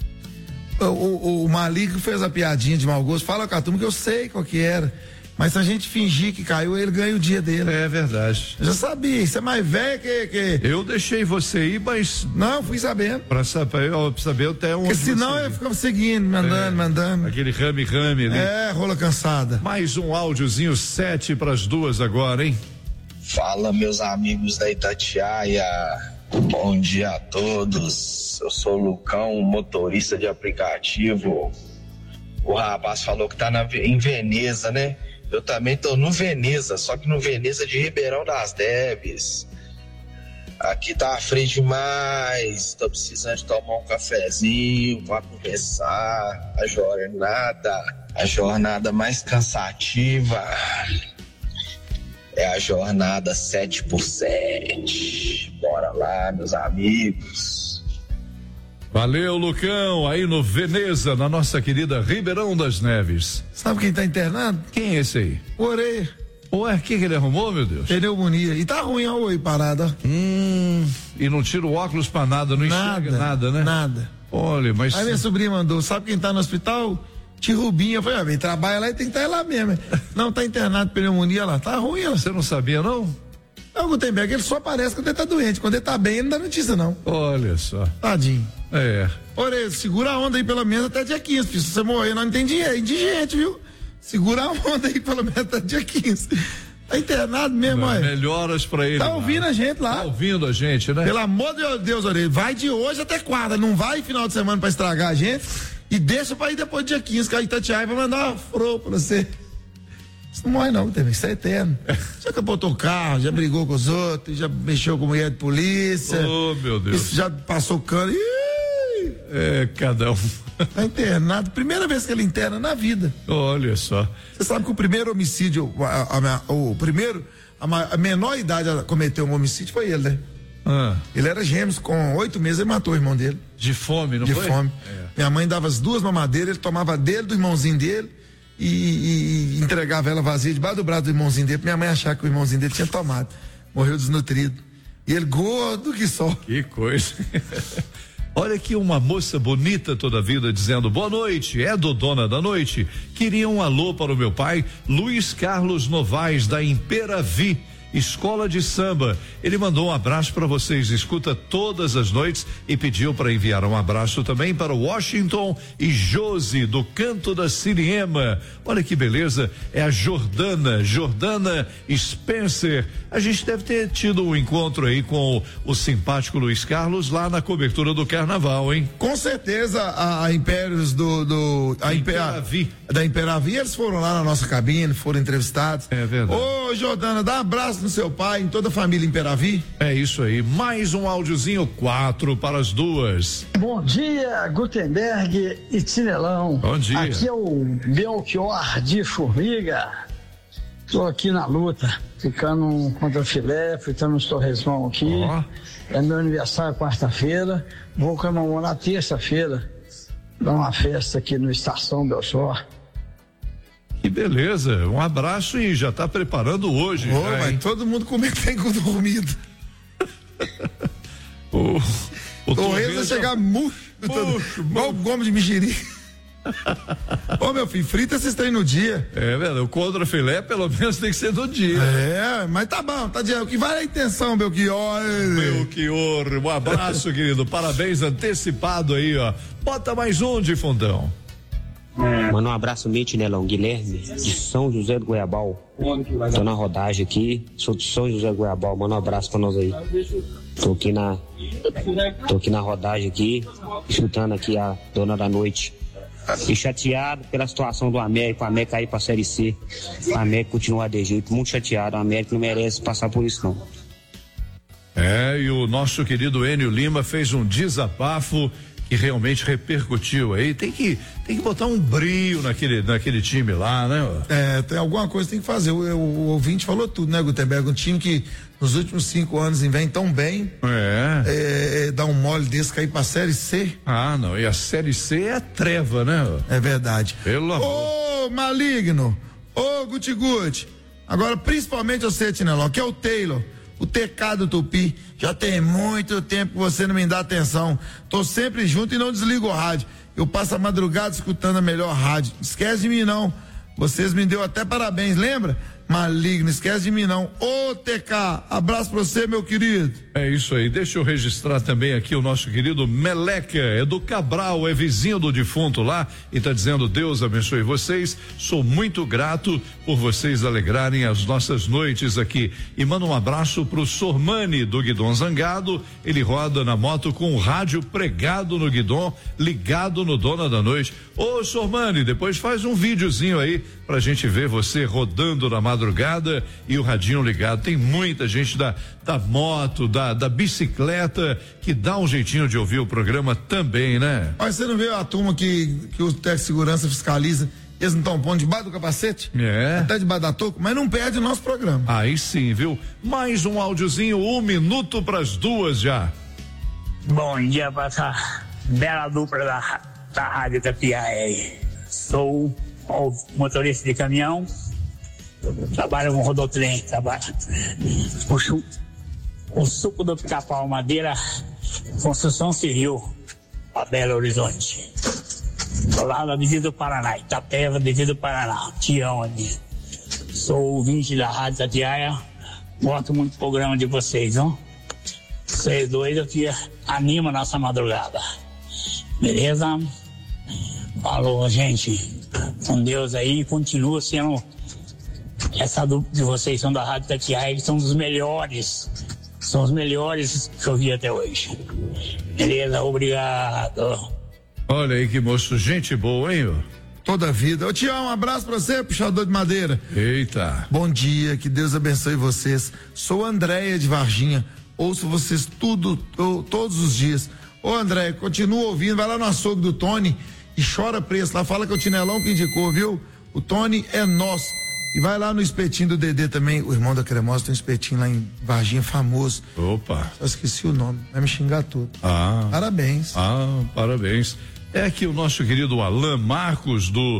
O Malik fez a piadinha de mau gosto, fala com a turma que eu sei qual que era. Mas se a gente fingir que caiu, ele ganha o dia dele. É verdade. Eu já sabia, isso é mais velho que... Eu deixei você ir, mas... Não, fui sabendo. Pra saber até onde. Porque senão eu ficava seguindo, mandando. Aquele rame ali. Rola cansada. Mais um áudiozinho, 1:07 agora, hein? Fala, meus amigos da Itatiaia. Bom dia a todos. Eu sou o Lucão, motorista de aplicativo. O rapaz falou que tá em Veneza, né? Eu também tô no Veneza, só que no Veneza de Ribeirão das Neves. Aqui tá frio demais, tô precisando de tomar um cafezinho pra começar a jornada mais cansativa é a jornada 7x7. Bora lá, meus amigos. Valeu, Lucão, aí no Veneza, na nossa querida Ribeirão das Neves. Sabe quem tá internado? Quem é esse aí? O Orelha. Ué, o que ele arrumou, meu Deus? Pneumonia. E tá ruim, ó, oi, parada. E não tira o óculos pra nada, não enxerga nada, né? Nada. Olha, mas... Aí minha sobrinha mandou, sabe quem tá no hospital? Tio Rubinho. Eu falei, vem, trabalha lá e tem que estar lá mesmo. Não, tá internado, pneumonia lá, tá ruim ela. Você não sabia, não? Não, Gutenberg, ele só aparece quando ele tá doente. Quando ele tá bem, ele não dá notícia, não. Olha só. Tadinho. Olha, segura a onda aí pelo menos até dia 15, filho. Se você morrer, não tem dinheiro, é indigente, viu? Segura a onda aí pelo menos até dia 15. Tá internado mesmo, olha. Melhoras pra ele. Tá ouvindo a gente lá. Tá ouvindo a gente, né? Pelo amor de Deus, Orelha, vai de hoje até quarta, não vai final de semana pra estragar a gente e deixa pra ir depois do dia 15, que a Itatiaia vai mandar uma flor pra você. Isso não morre não, isso é eterno. Já capotou o carro, já brigou com os outros, já mexeu com mulher de polícia. Oh, meu Deus. Isso já passou cano. Cada um. Tá internado, primeira vez que ele interna na vida. Olha só. Você sabe que o primeiro homicídio, a menor idade a cometer um homicídio foi ele, né? Ele era gêmeos, com 8 meses ele matou o irmão dele. De fome, não foi? De fome. Minha mãe dava as 2 mamadeiras, ele tomava dele, do irmãozinho dele e entregava ela vazia debaixo do braço do irmãozinho dele, pra minha mãe achar que o irmãozinho dele tinha tomado. Morreu desnutrido. E ele gordo que só. Que coisa. Olha aqui uma moça bonita toda a vida dizendo boa noite, é Dodona da Noite. Queria um alô para o meu pai, Luiz Carlos Novaes, da Imperavi, Escola de Samba. Ele mandou um abraço para vocês, escuta todas as noites e pediu para enviar um abraço também para Washington e Josi, do Canto da Siriema. Olha que beleza, é a Jordana Spencer. A gente deve ter tido um encontro aí com o simpático Luiz Carlos lá na cobertura do carnaval, hein? Com certeza a Impérios da Imperavi, eles foram lá na nossa cabine, foram entrevistados. É verdade. Ô, Jordana, dá um abraço no seu pai, em toda a família Imperavi. É isso aí, mais um áudiozinho, 4:45. Bom dia, Gutenberg e Tinelão. Bom dia. Aqui é o Belchior de Formiga. Estou aqui na luta, ficando contra filé, fritando uns torresmão aqui. É meu aniversário quarta-feira. Vou comemorar terça-feira. Dar uma festa aqui no Estação Belchior. Que beleza, um abraço e já tá preparando hoje. Vai todo mundo comer que tem com dormido. O torresmo vai chegar murcho, igual gomo de mexerica. Ô, meu filho, frita esses trem no dia. É, velho, o contra filé pelo menos tem que ser do dia. É, mas tá bom, tá dizendo. O que vale a intenção, Belchior? Belchior, um abraço, querido. Parabéns antecipado aí, ó. Bota mais um de fundão. Manda um abraço, Tinelão, Guilherme, de São José do Goiabal. Tô na rodagem aqui, sou de São José do Goiabal, manda um abraço pra nós aí. Tô aqui na rodagem aqui, escutando aqui a Dona da Noite. E chateado pela situação do América, o América cair pra Série C. O América continua de jeito, muito chateado, o América não merece passar por isso não. É, e o nosso querido Enio Lima fez um desabafo que realmente repercutiu aí. Tem que botar um brilho naquele time lá, né? É, tem alguma coisa que tem que fazer. O ouvinte falou tudo, né, Gutenberg? Um time que nos últimos 5 anos vem tão bem. Dá um mole desse cair pra Série C. Ah, não. E a Série C é treva, né? É verdade. Pelo amor. Ô, maligno! Ô, Guti-Guti! Agora, principalmente você, Tinelão, que é o Taylor. O TK do Tupi, já tem muito tempo que você não me dá atenção. Tô sempre junto e não desligo o rádio. Eu passo a madrugada escutando a melhor rádio. Esquece de mim não. Vocês me deu até parabéns, lembra? Maligno, esquece de mim não. Ô TK, abraço pra você, meu querido. É isso aí, deixa eu registrar também aqui o nosso querido Meleca, é do Cabral, é vizinho do defunto lá e tá dizendo: Deus abençoe vocês, sou muito grato por vocês alegrarem as nossas noites aqui. E manda um abraço pro Sormani do Guidon Zangado, ele roda na moto com o rádio pregado no guidon, ligado no Dona da Noite. Ô Sormani, depois faz um videozinho aí pra gente ver você rodando na madrugada e o radinho ligado. Tem muita gente da moto, da bicicleta que dá um jeitinho de ouvir o programa também, né? Mas você não vê a turma que o técnico de segurança fiscaliza, eles não estão pondo debaixo do capacete? É. Até debaixo da touca, mas não perde o nosso programa. Aí sim, viu? Mais um áudiozinho, 1 minuto pras 2 já. Bom dia pra essa bela dupla da Rádio Itatiaia. Sou motorista de caminhão, trabalho com rodotrem, puxo o suco do Pica-Pau Madeira, construção civil, a Belo Horizonte. Tô lá na Divisa do Paraná, Itapeva, Divisa do Paraná, Tião ali. Sou ouvinte da Rádio Itatiaia, gosto muito do programa de vocês, não? Vocês dois aqui animam a nossa madrugada. Beleza? Falou, gente. Com Deus aí, continua sendo essa dupla de vocês, são da Rádio Itatiaia, que são os melhores. São os melhores que eu vi até hoje. Beleza? Obrigado. Olha aí que moço, gente boa, hein? Toda a vida. Ô Tião, um abraço pra você, puxador de madeira. Eita. Bom dia, que Deus abençoe vocês. Sou Andréia de Varginha. Ouço vocês todos os dias. Ô Andréia, continua ouvindo, vai lá no açougue do Tony e chora preço lá, fala que é o Tinelão que indicou, viu? O Tony é nosso. E vai lá no espetinho do Dedê também, o irmão da Cremosa tem um espetinho lá em Varginha famoso. Opa. Só esqueci o nome, vai me xingar tudo. Parabéns. Parabéns. É aqui o nosso querido Alan Marcos do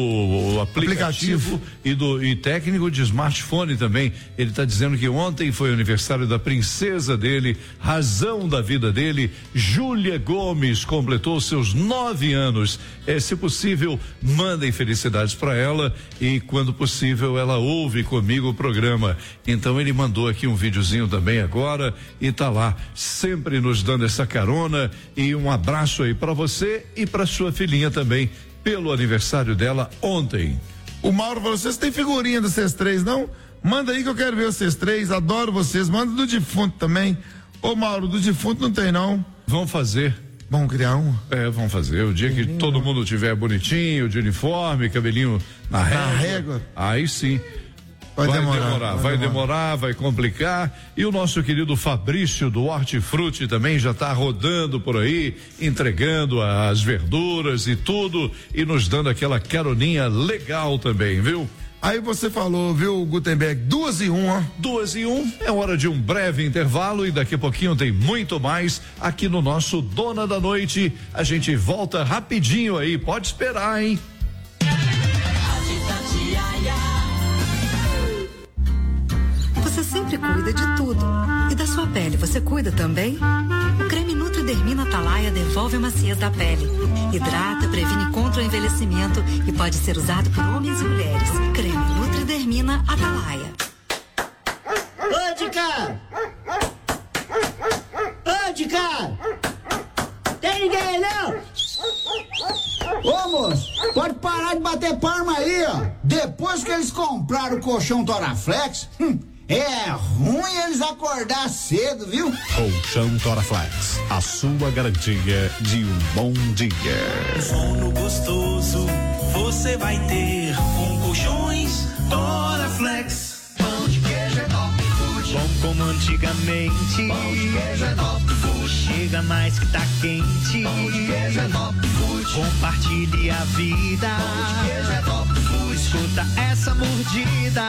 aplicativo e técnico de smartphone também. Ele está dizendo que ontem foi o aniversário da princesa dele, razão da vida dele, Júlia Gomes, completou seus 9 anos. Se possível, mandem felicidades para ela e quando possível ela ouve comigo o programa. Então ele mandou aqui um videozinho também agora e tá lá sempre nos dando essa carona e um abraço aí para você e para sua filhinha também pelo aniversário dela ontem. O Mauro falou: vocês têm figurinha dos vocês três, não? Manda aí que eu quero ver vocês três, adoro vocês. Manda do defunto também. Ô Mauro, do defunto não tem não. Vamos fazer. Vamos criar um? Vamos fazer. O dia que todo mundo tiver bonitinho, de uniforme, cabelinho na régua. Aí sim. Vai demorar, vai complicar. E o nosso querido Fabrício do Hortifruti também já está rodando por aí, entregando as verduras e tudo e nos dando aquela caroninha legal também, viu? Aí você falou, viu, Gutenberg, 2:01, ó. 2:01, é hora de um breve intervalo e daqui a pouquinho tem muito mais aqui no nosso Dona da Noite. A gente volta rapidinho aí, pode esperar, hein? Você sempre cuida de tudo. E da sua pele, você cuida também? O creme Nutridermina Atalaia devolve a maciez da pele. Hidrata, previne contra o envelhecimento e pode ser usado por homens e mulheres. Creme Nutridermina Atalaia. Ô, de cá! Ô, de cá! Tem ninguém aí, não? Ô, moço, pode parar de bater palma aí, ó. Depois que eles compraram o colchão Toraflex, é ruim eles acordar cedo, viu? Colchão Toraflex, a sua garantia de um bom dia. Sono gostoso você vai ter com colchões Toraflex. Pão de queijo é top food. Bom como antigamente. Pão de queijo é top food. Chega mais que tá quente. Pão de queijo é top food. Compartilhe a vida. Pão de queijo é top food. Escuta essa mordida.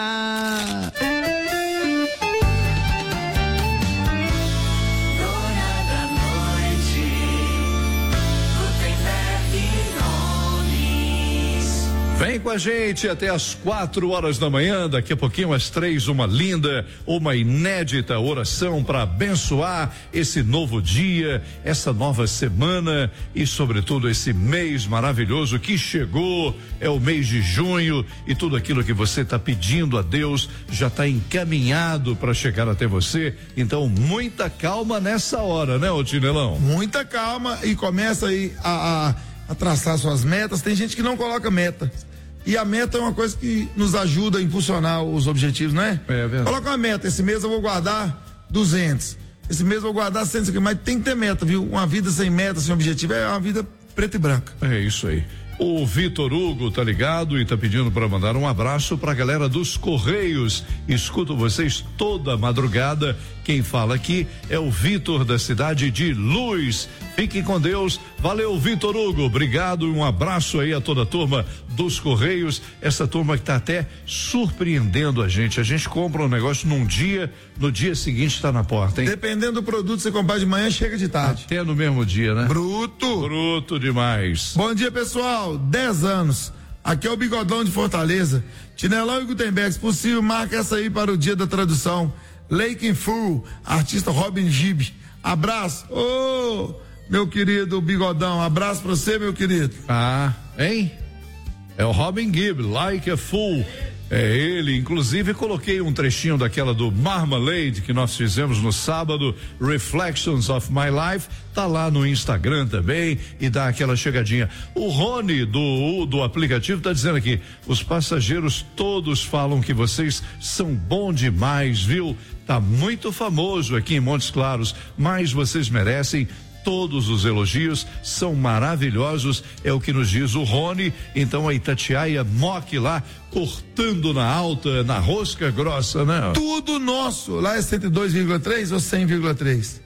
Vem com a gente até às 4h da manhã, daqui a pouquinho às 3h, uma linda, uma inédita oração para abençoar esse novo dia, essa nova semana e sobretudo esse mês maravilhoso que chegou, é o mês de junho e tudo aquilo que você está pedindo a Deus já está encaminhado para chegar até você, então muita calma nessa hora, né, ô Tinelão? Muita calma e começa aí a traçar suas metas. Tem gente que não coloca meta. E a meta é uma coisa que nos ajuda a impulsionar os objetivos, não é? É verdade. Coloca uma meta, esse mês eu vou guardar 200. Esse mês eu vou guardar 150, mas tem que ter meta, viu? Uma vida sem meta, sem objetivo, é uma vida preta e branca. É isso aí. O Vitor Hugo tá ligado e tá pedindo para mandar um abraço pra galera dos Correios. Escuto vocês toda madrugada. Quem fala aqui é o Vitor da cidade de Luz. Fique com Deus. Valeu, Vitor Hugo. Obrigado e um abraço aí a toda a turma dos Correios. Essa turma que tá até surpreendendo a gente. A gente compra um negócio num dia, no dia seguinte tá na porta, hein? Dependendo do produto que você comprar de manhã, chega de tarde. Até no mesmo dia, né? Bruto. Bruto demais. Bom dia, pessoal. 10 anos. Aqui é o Bigodão de Fortaleza. Tinelão e Gutenberg, se possível, marca essa aí para o dia da tradução. Lake Full, artista Robin Gibb. Abraço. Ô, meu querido Bigodão, abraço pra você, meu querido. Ah, hein? É o Robin Gibb, Like a Fool. É ele, inclusive coloquei um trechinho daquela do Marmalade que nós fizemos no sábado, Reflections of My Life, tá lá no Instagram também e dá aquela chegadinha. O Rony do aplicativo tá dizendo aqui, os passageiros todos falam que vocês são bom demais, viu? Tá muito famoso aqui em Montes Claros, mas vocês merecem todos os elogios, são maravilhosos, é o que nos diz o Rony. Então a Itatiaia Moc lá, cortando na alta, na rosca grossa, né? Tudo nosso, lá é 102,3 ou 100,3?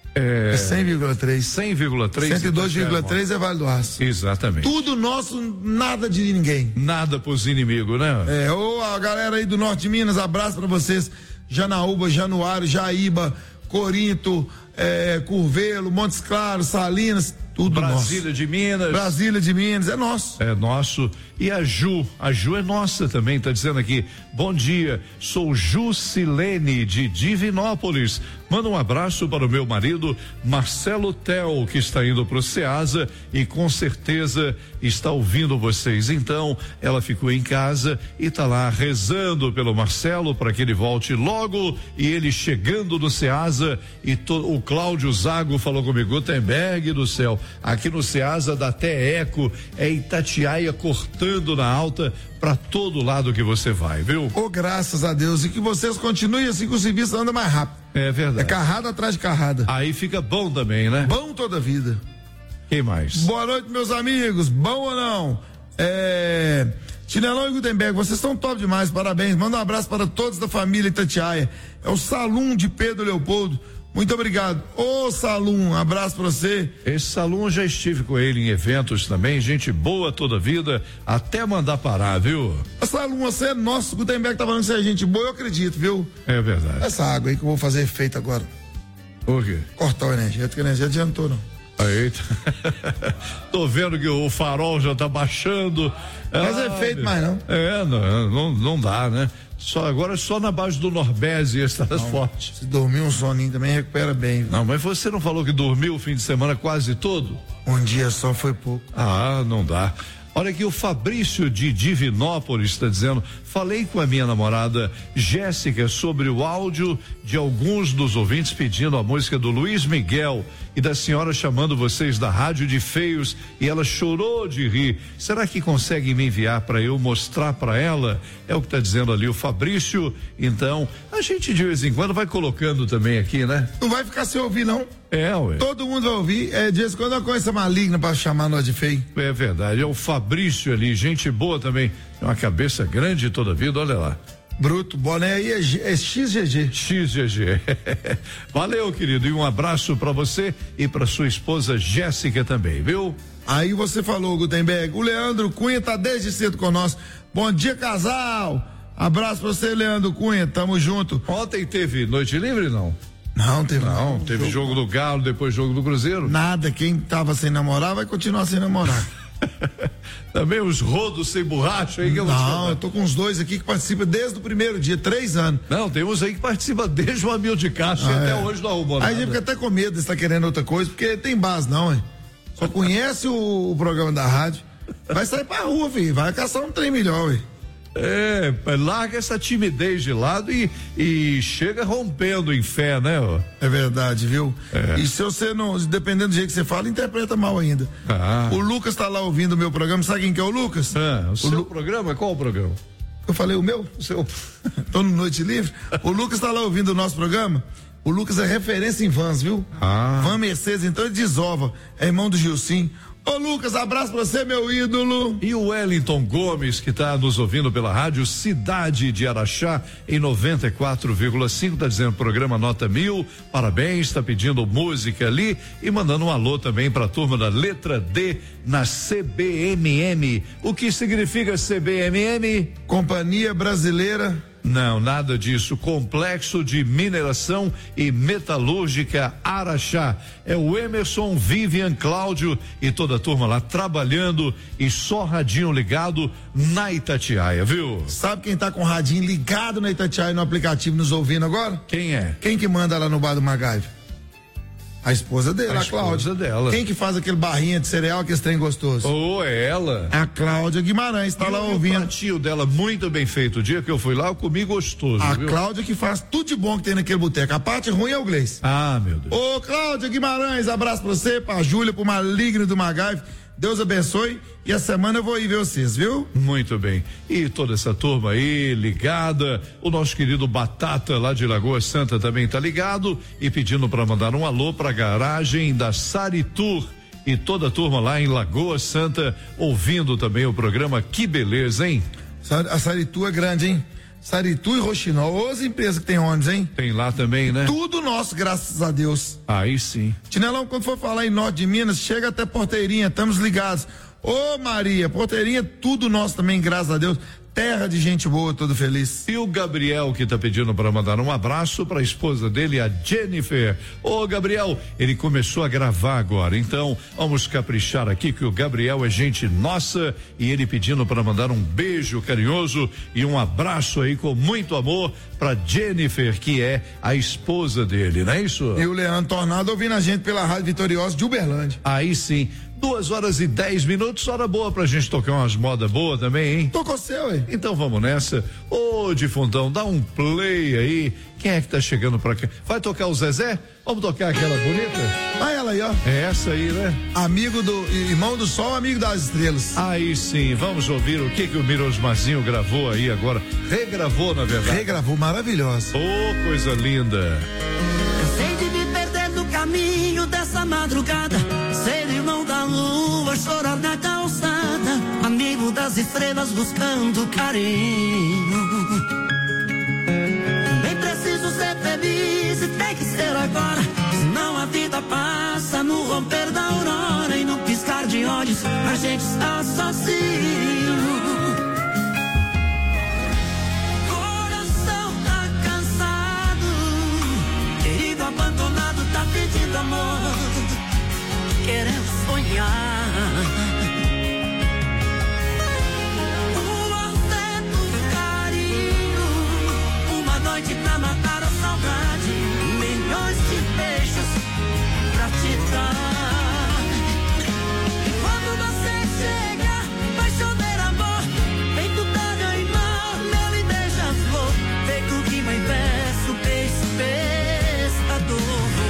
É 100,3. 100,3. 102,3 é Vale do Aço. Exatamente. Tudo nosso, nada de ninguém. Nada pros inimigos, né? Ô, a galera aí do norte de Minas, abraço pra vocês. Janaúba, Januário, Jaíba, Corinto, Curvelo, Montes Claros, Salinas, tudo Brasília nosso. de Minas. Brasília de Minas, é nosso. É nosso. E a Ju é nossa também, tá dizendo aqui, bom dia, sou Jusilene de Divinópolis, manda um abraço para o meu marido Marcelo Tel, que está indo pro Ceasa e com certeza está ouvindo vocês. Então, ela ficou em casa e tá lá rezando pelo Marcelo para que ele volte logo e ele chegando no Ceasa e o Cláudio Zago falou comigo, Gutenberg do céu, aqui no Ceasa dá até eco, é Itatiaia cortando na alta para todo lado que você vai, viu? Graças a Deus, e que vocês continuem assim, que o serviço anda mais rápido. É verdade. É carrada atrás de carrada. Aí fica bom também, né? Bom toda a vida. Quem mais? Boa noite, meus amigos, bom ou não? Chinelão e Gutenberg, vocês são top demais, parabéns. Manda um abraço para todos da família Itatiaia. É o Salum de Pedro Leopoldo. Muito obrigado. Ô, Salum, um abraço pra você. Esse Salum, já estive com ele em eventos também, gente boa toda a vida, até mandar parar, viu? Salum, você é nosso, o Gutenberg tá falando que você é gente boa, eu acredito, viu? É verdade. Essa água aí que eu vou fazer efeito agora. O quê? Cortar o energético, que a energia adiantou, não. Eita. Tô vendo que o farol já tá baixando. Mas é efeito mais não. Não dá, né? Agora só na base do Norbese estás forte. Se dormir um soninho também recupera bem. Viu? Não, mas você não falou que dormiu o fim de semana quase todo? Um dia só foi pouco. Ah, não dá. Olha aqui, o Fabrício de Divinópolis está dizendo: falei com a minha namorada Jéssica sobre o áudio de alguns dos ouvintes pedindo a música do Luiz Miguel e da senhora chamando vocês da rádio de feios, e ela chorou de rir. Será que consegue me enviar para eu mostrar para ela? É o que está dizendo ali o Fabrício. Então, a gente de vez em quando vai colocando também aqui, né? Não vai ficar sem ouvir, não. Ué. Todo mundo vai ouvir. De vez em quando é uma coisa maligna para chamar nós de feio. É verdade. É o Fabrício ali, gente boa também. Tem uma cabeça grande toda a vida, olha lá. Bruto, boné aí é XGG. XGG. Valeu, querido, e um abraço pra você e pra sua esposa Jéssica também, viu? Aí você falou, Gutenberg, o Leandro Cunha tá desde cedo conosco. Bom dia, casal. Abraço pra você, Leandro Cunha, tamo junto. Ontem teve noite livre, não? Não, teve não. Teve jogo do Galo, depois jogo do Cruzeiro? Nada, quem tava sem namorar vai continuar sem namorar. Também os rodos sem borracha aí que eu vou te falar. Não, eu tô com uns dois aqui que participam desde o primeiro dia, 3 anos. Não, tem uns aí que participam desde o amigo de caixa e até hoje não arrumou nada. Aí a gente fica até com medo de estar querendo outra coisa, porque tem base não, hein? Só conhece o programa da rádio, vai sair pra rua, filho, vai caçar um trem melhor, ué. Larga essa timidez de lado e chega rompendo em fé, né? Ó. É verdade, viu? E se você não, dependendo do jeito que você fala, interpreta mal ainda. O Lucas tá lá ouvindo o meu programa, sabe quem que é o Lucas? O seu programa? Qual o programa? Eu falei o meu? O seu. Tô no Noite Livre. O Lucas tá lá ouvindo o nosso programa. O Lucas é referência em vans, viu? Van Mercedes, então ele desova. É irmão do Gilcim. Ô Lucas, abraço pra você, meu ídolo. E o Wellington Gomes, que tá nos ouvindo pela rádio Cidade de Araxá em 94,5, tá dizendo programa nota 1000, parabéns, tá pedindo música ali e mandando um alô também pra turma da letra D na CBMM. O que significa CBMM? Companhia Brasileira. Não, nada disso. Complexo de Mineração e Metalúrgica Araxá. É o Emerson, Vivian, Cláudio e toda a turma lá trabalhando e só radinho ligado na Itatiaia, viu? Sabe quem tá com o radinho ligado na Itatiaia no aplicativo nos ouvindo agora? Quem é? Quem que manda lá no bar do MacGyver? A esposa dele, a Cláudia. Dela. Quem que faz aquele barrinha de cereal, aquele trem gostoso? É ela. A Cláudia Guimarães, tá lá ouvindo. O pratinho dela muito bem feito. O dia que eu fui lá, eu comi gostoso. A viu? Cláudia que faz tudo de bom que tem naquele boteco. A parte ruim é o Gleice. Meu Deus. Ô, Cláudia Guimarães, abraço pra você, pra Júlia, pro Maligno do MacGyver. Deus abençoe e a semana eu vou ir ver vocês, viu? Muito bem. E toda essa turma aí ligada, o nosso querido Batata lá de Lagoa Santa também tá ligado e pedindo para mandar um alô pra garagem da Saritur e toda a turma lá em Lagoa Santa ouvindo também o programa. Que beleza, hein? A Saritur é grande, hein? Saritu e Roxinol, as empresas que tem ônibus, hein? Tem lá também, né? Tudo nosso, graças a Deus. Aí sim. Tinelão, quando for falar em norte de Minas, chega até Porteirinha, estamos ligados. Ô Maria, Porteirinha, tudo nosso também, graças a Deus. Terra de gente boa, todo feliz. E o Gabriel que tá pedindo para mandar um abraço para a esposa dele, a Jennifer. Ô Gabriel, ele começou a gravar agora, então vamos caprichar aqui que o Gabriel é gente nossa e ele pedindo para mandar um beijo carinhoso e um abraço aí com muito amor para Jennifer, que é a esposa dele, não é isso? E o Leandro Tornado ouvindo a gente pela Rádio Vitoriosa de Uberlândia. Aí sim. 2h10, hora boa pra gente tocar umas modas boas também, hein? Tocou seu, hein? Então vamos nessa. Ô, Difuntão, dá um play aí. Quem é que tá chegando pra cá? Vai tocar o Zezé? Vamos tocar aquela bonita? Ela aí, ó. É essa aí, né? Amigo do, irmão do sol, amigo das estrelas. Aí sim, vamos ouvir o que o Mirosmarzinho gravou aí agora. Regravou, na verdade. Regravou, maravilhosa. Ô, coisa linda. Cansei de me perder no caminho dessa madrugada. Ser irmão da lua, chorar na calçada. Amigo das estrelas buscando carinho. Também preciso ser feliz e tem que ser agora, senão a vida passa no romper da aurora e no piscar de olhos a gente está sozinho. Coração tá cansado, querido abandonado tá pedindo amor, querendo sonhar. O afeto, o carinho, uma noite pra matar a saudade, milhões de beijos pra te dar. E quando você chega, vai chover amor, feito d'água e mar, mel e beija-flor, feito rima e verso, beijo pescador.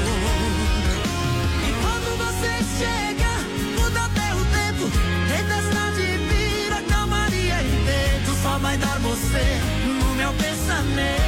E quando você chega, muda até o tempo, tempestade vira calmaria e vento, só vai dar você no meu pensamento.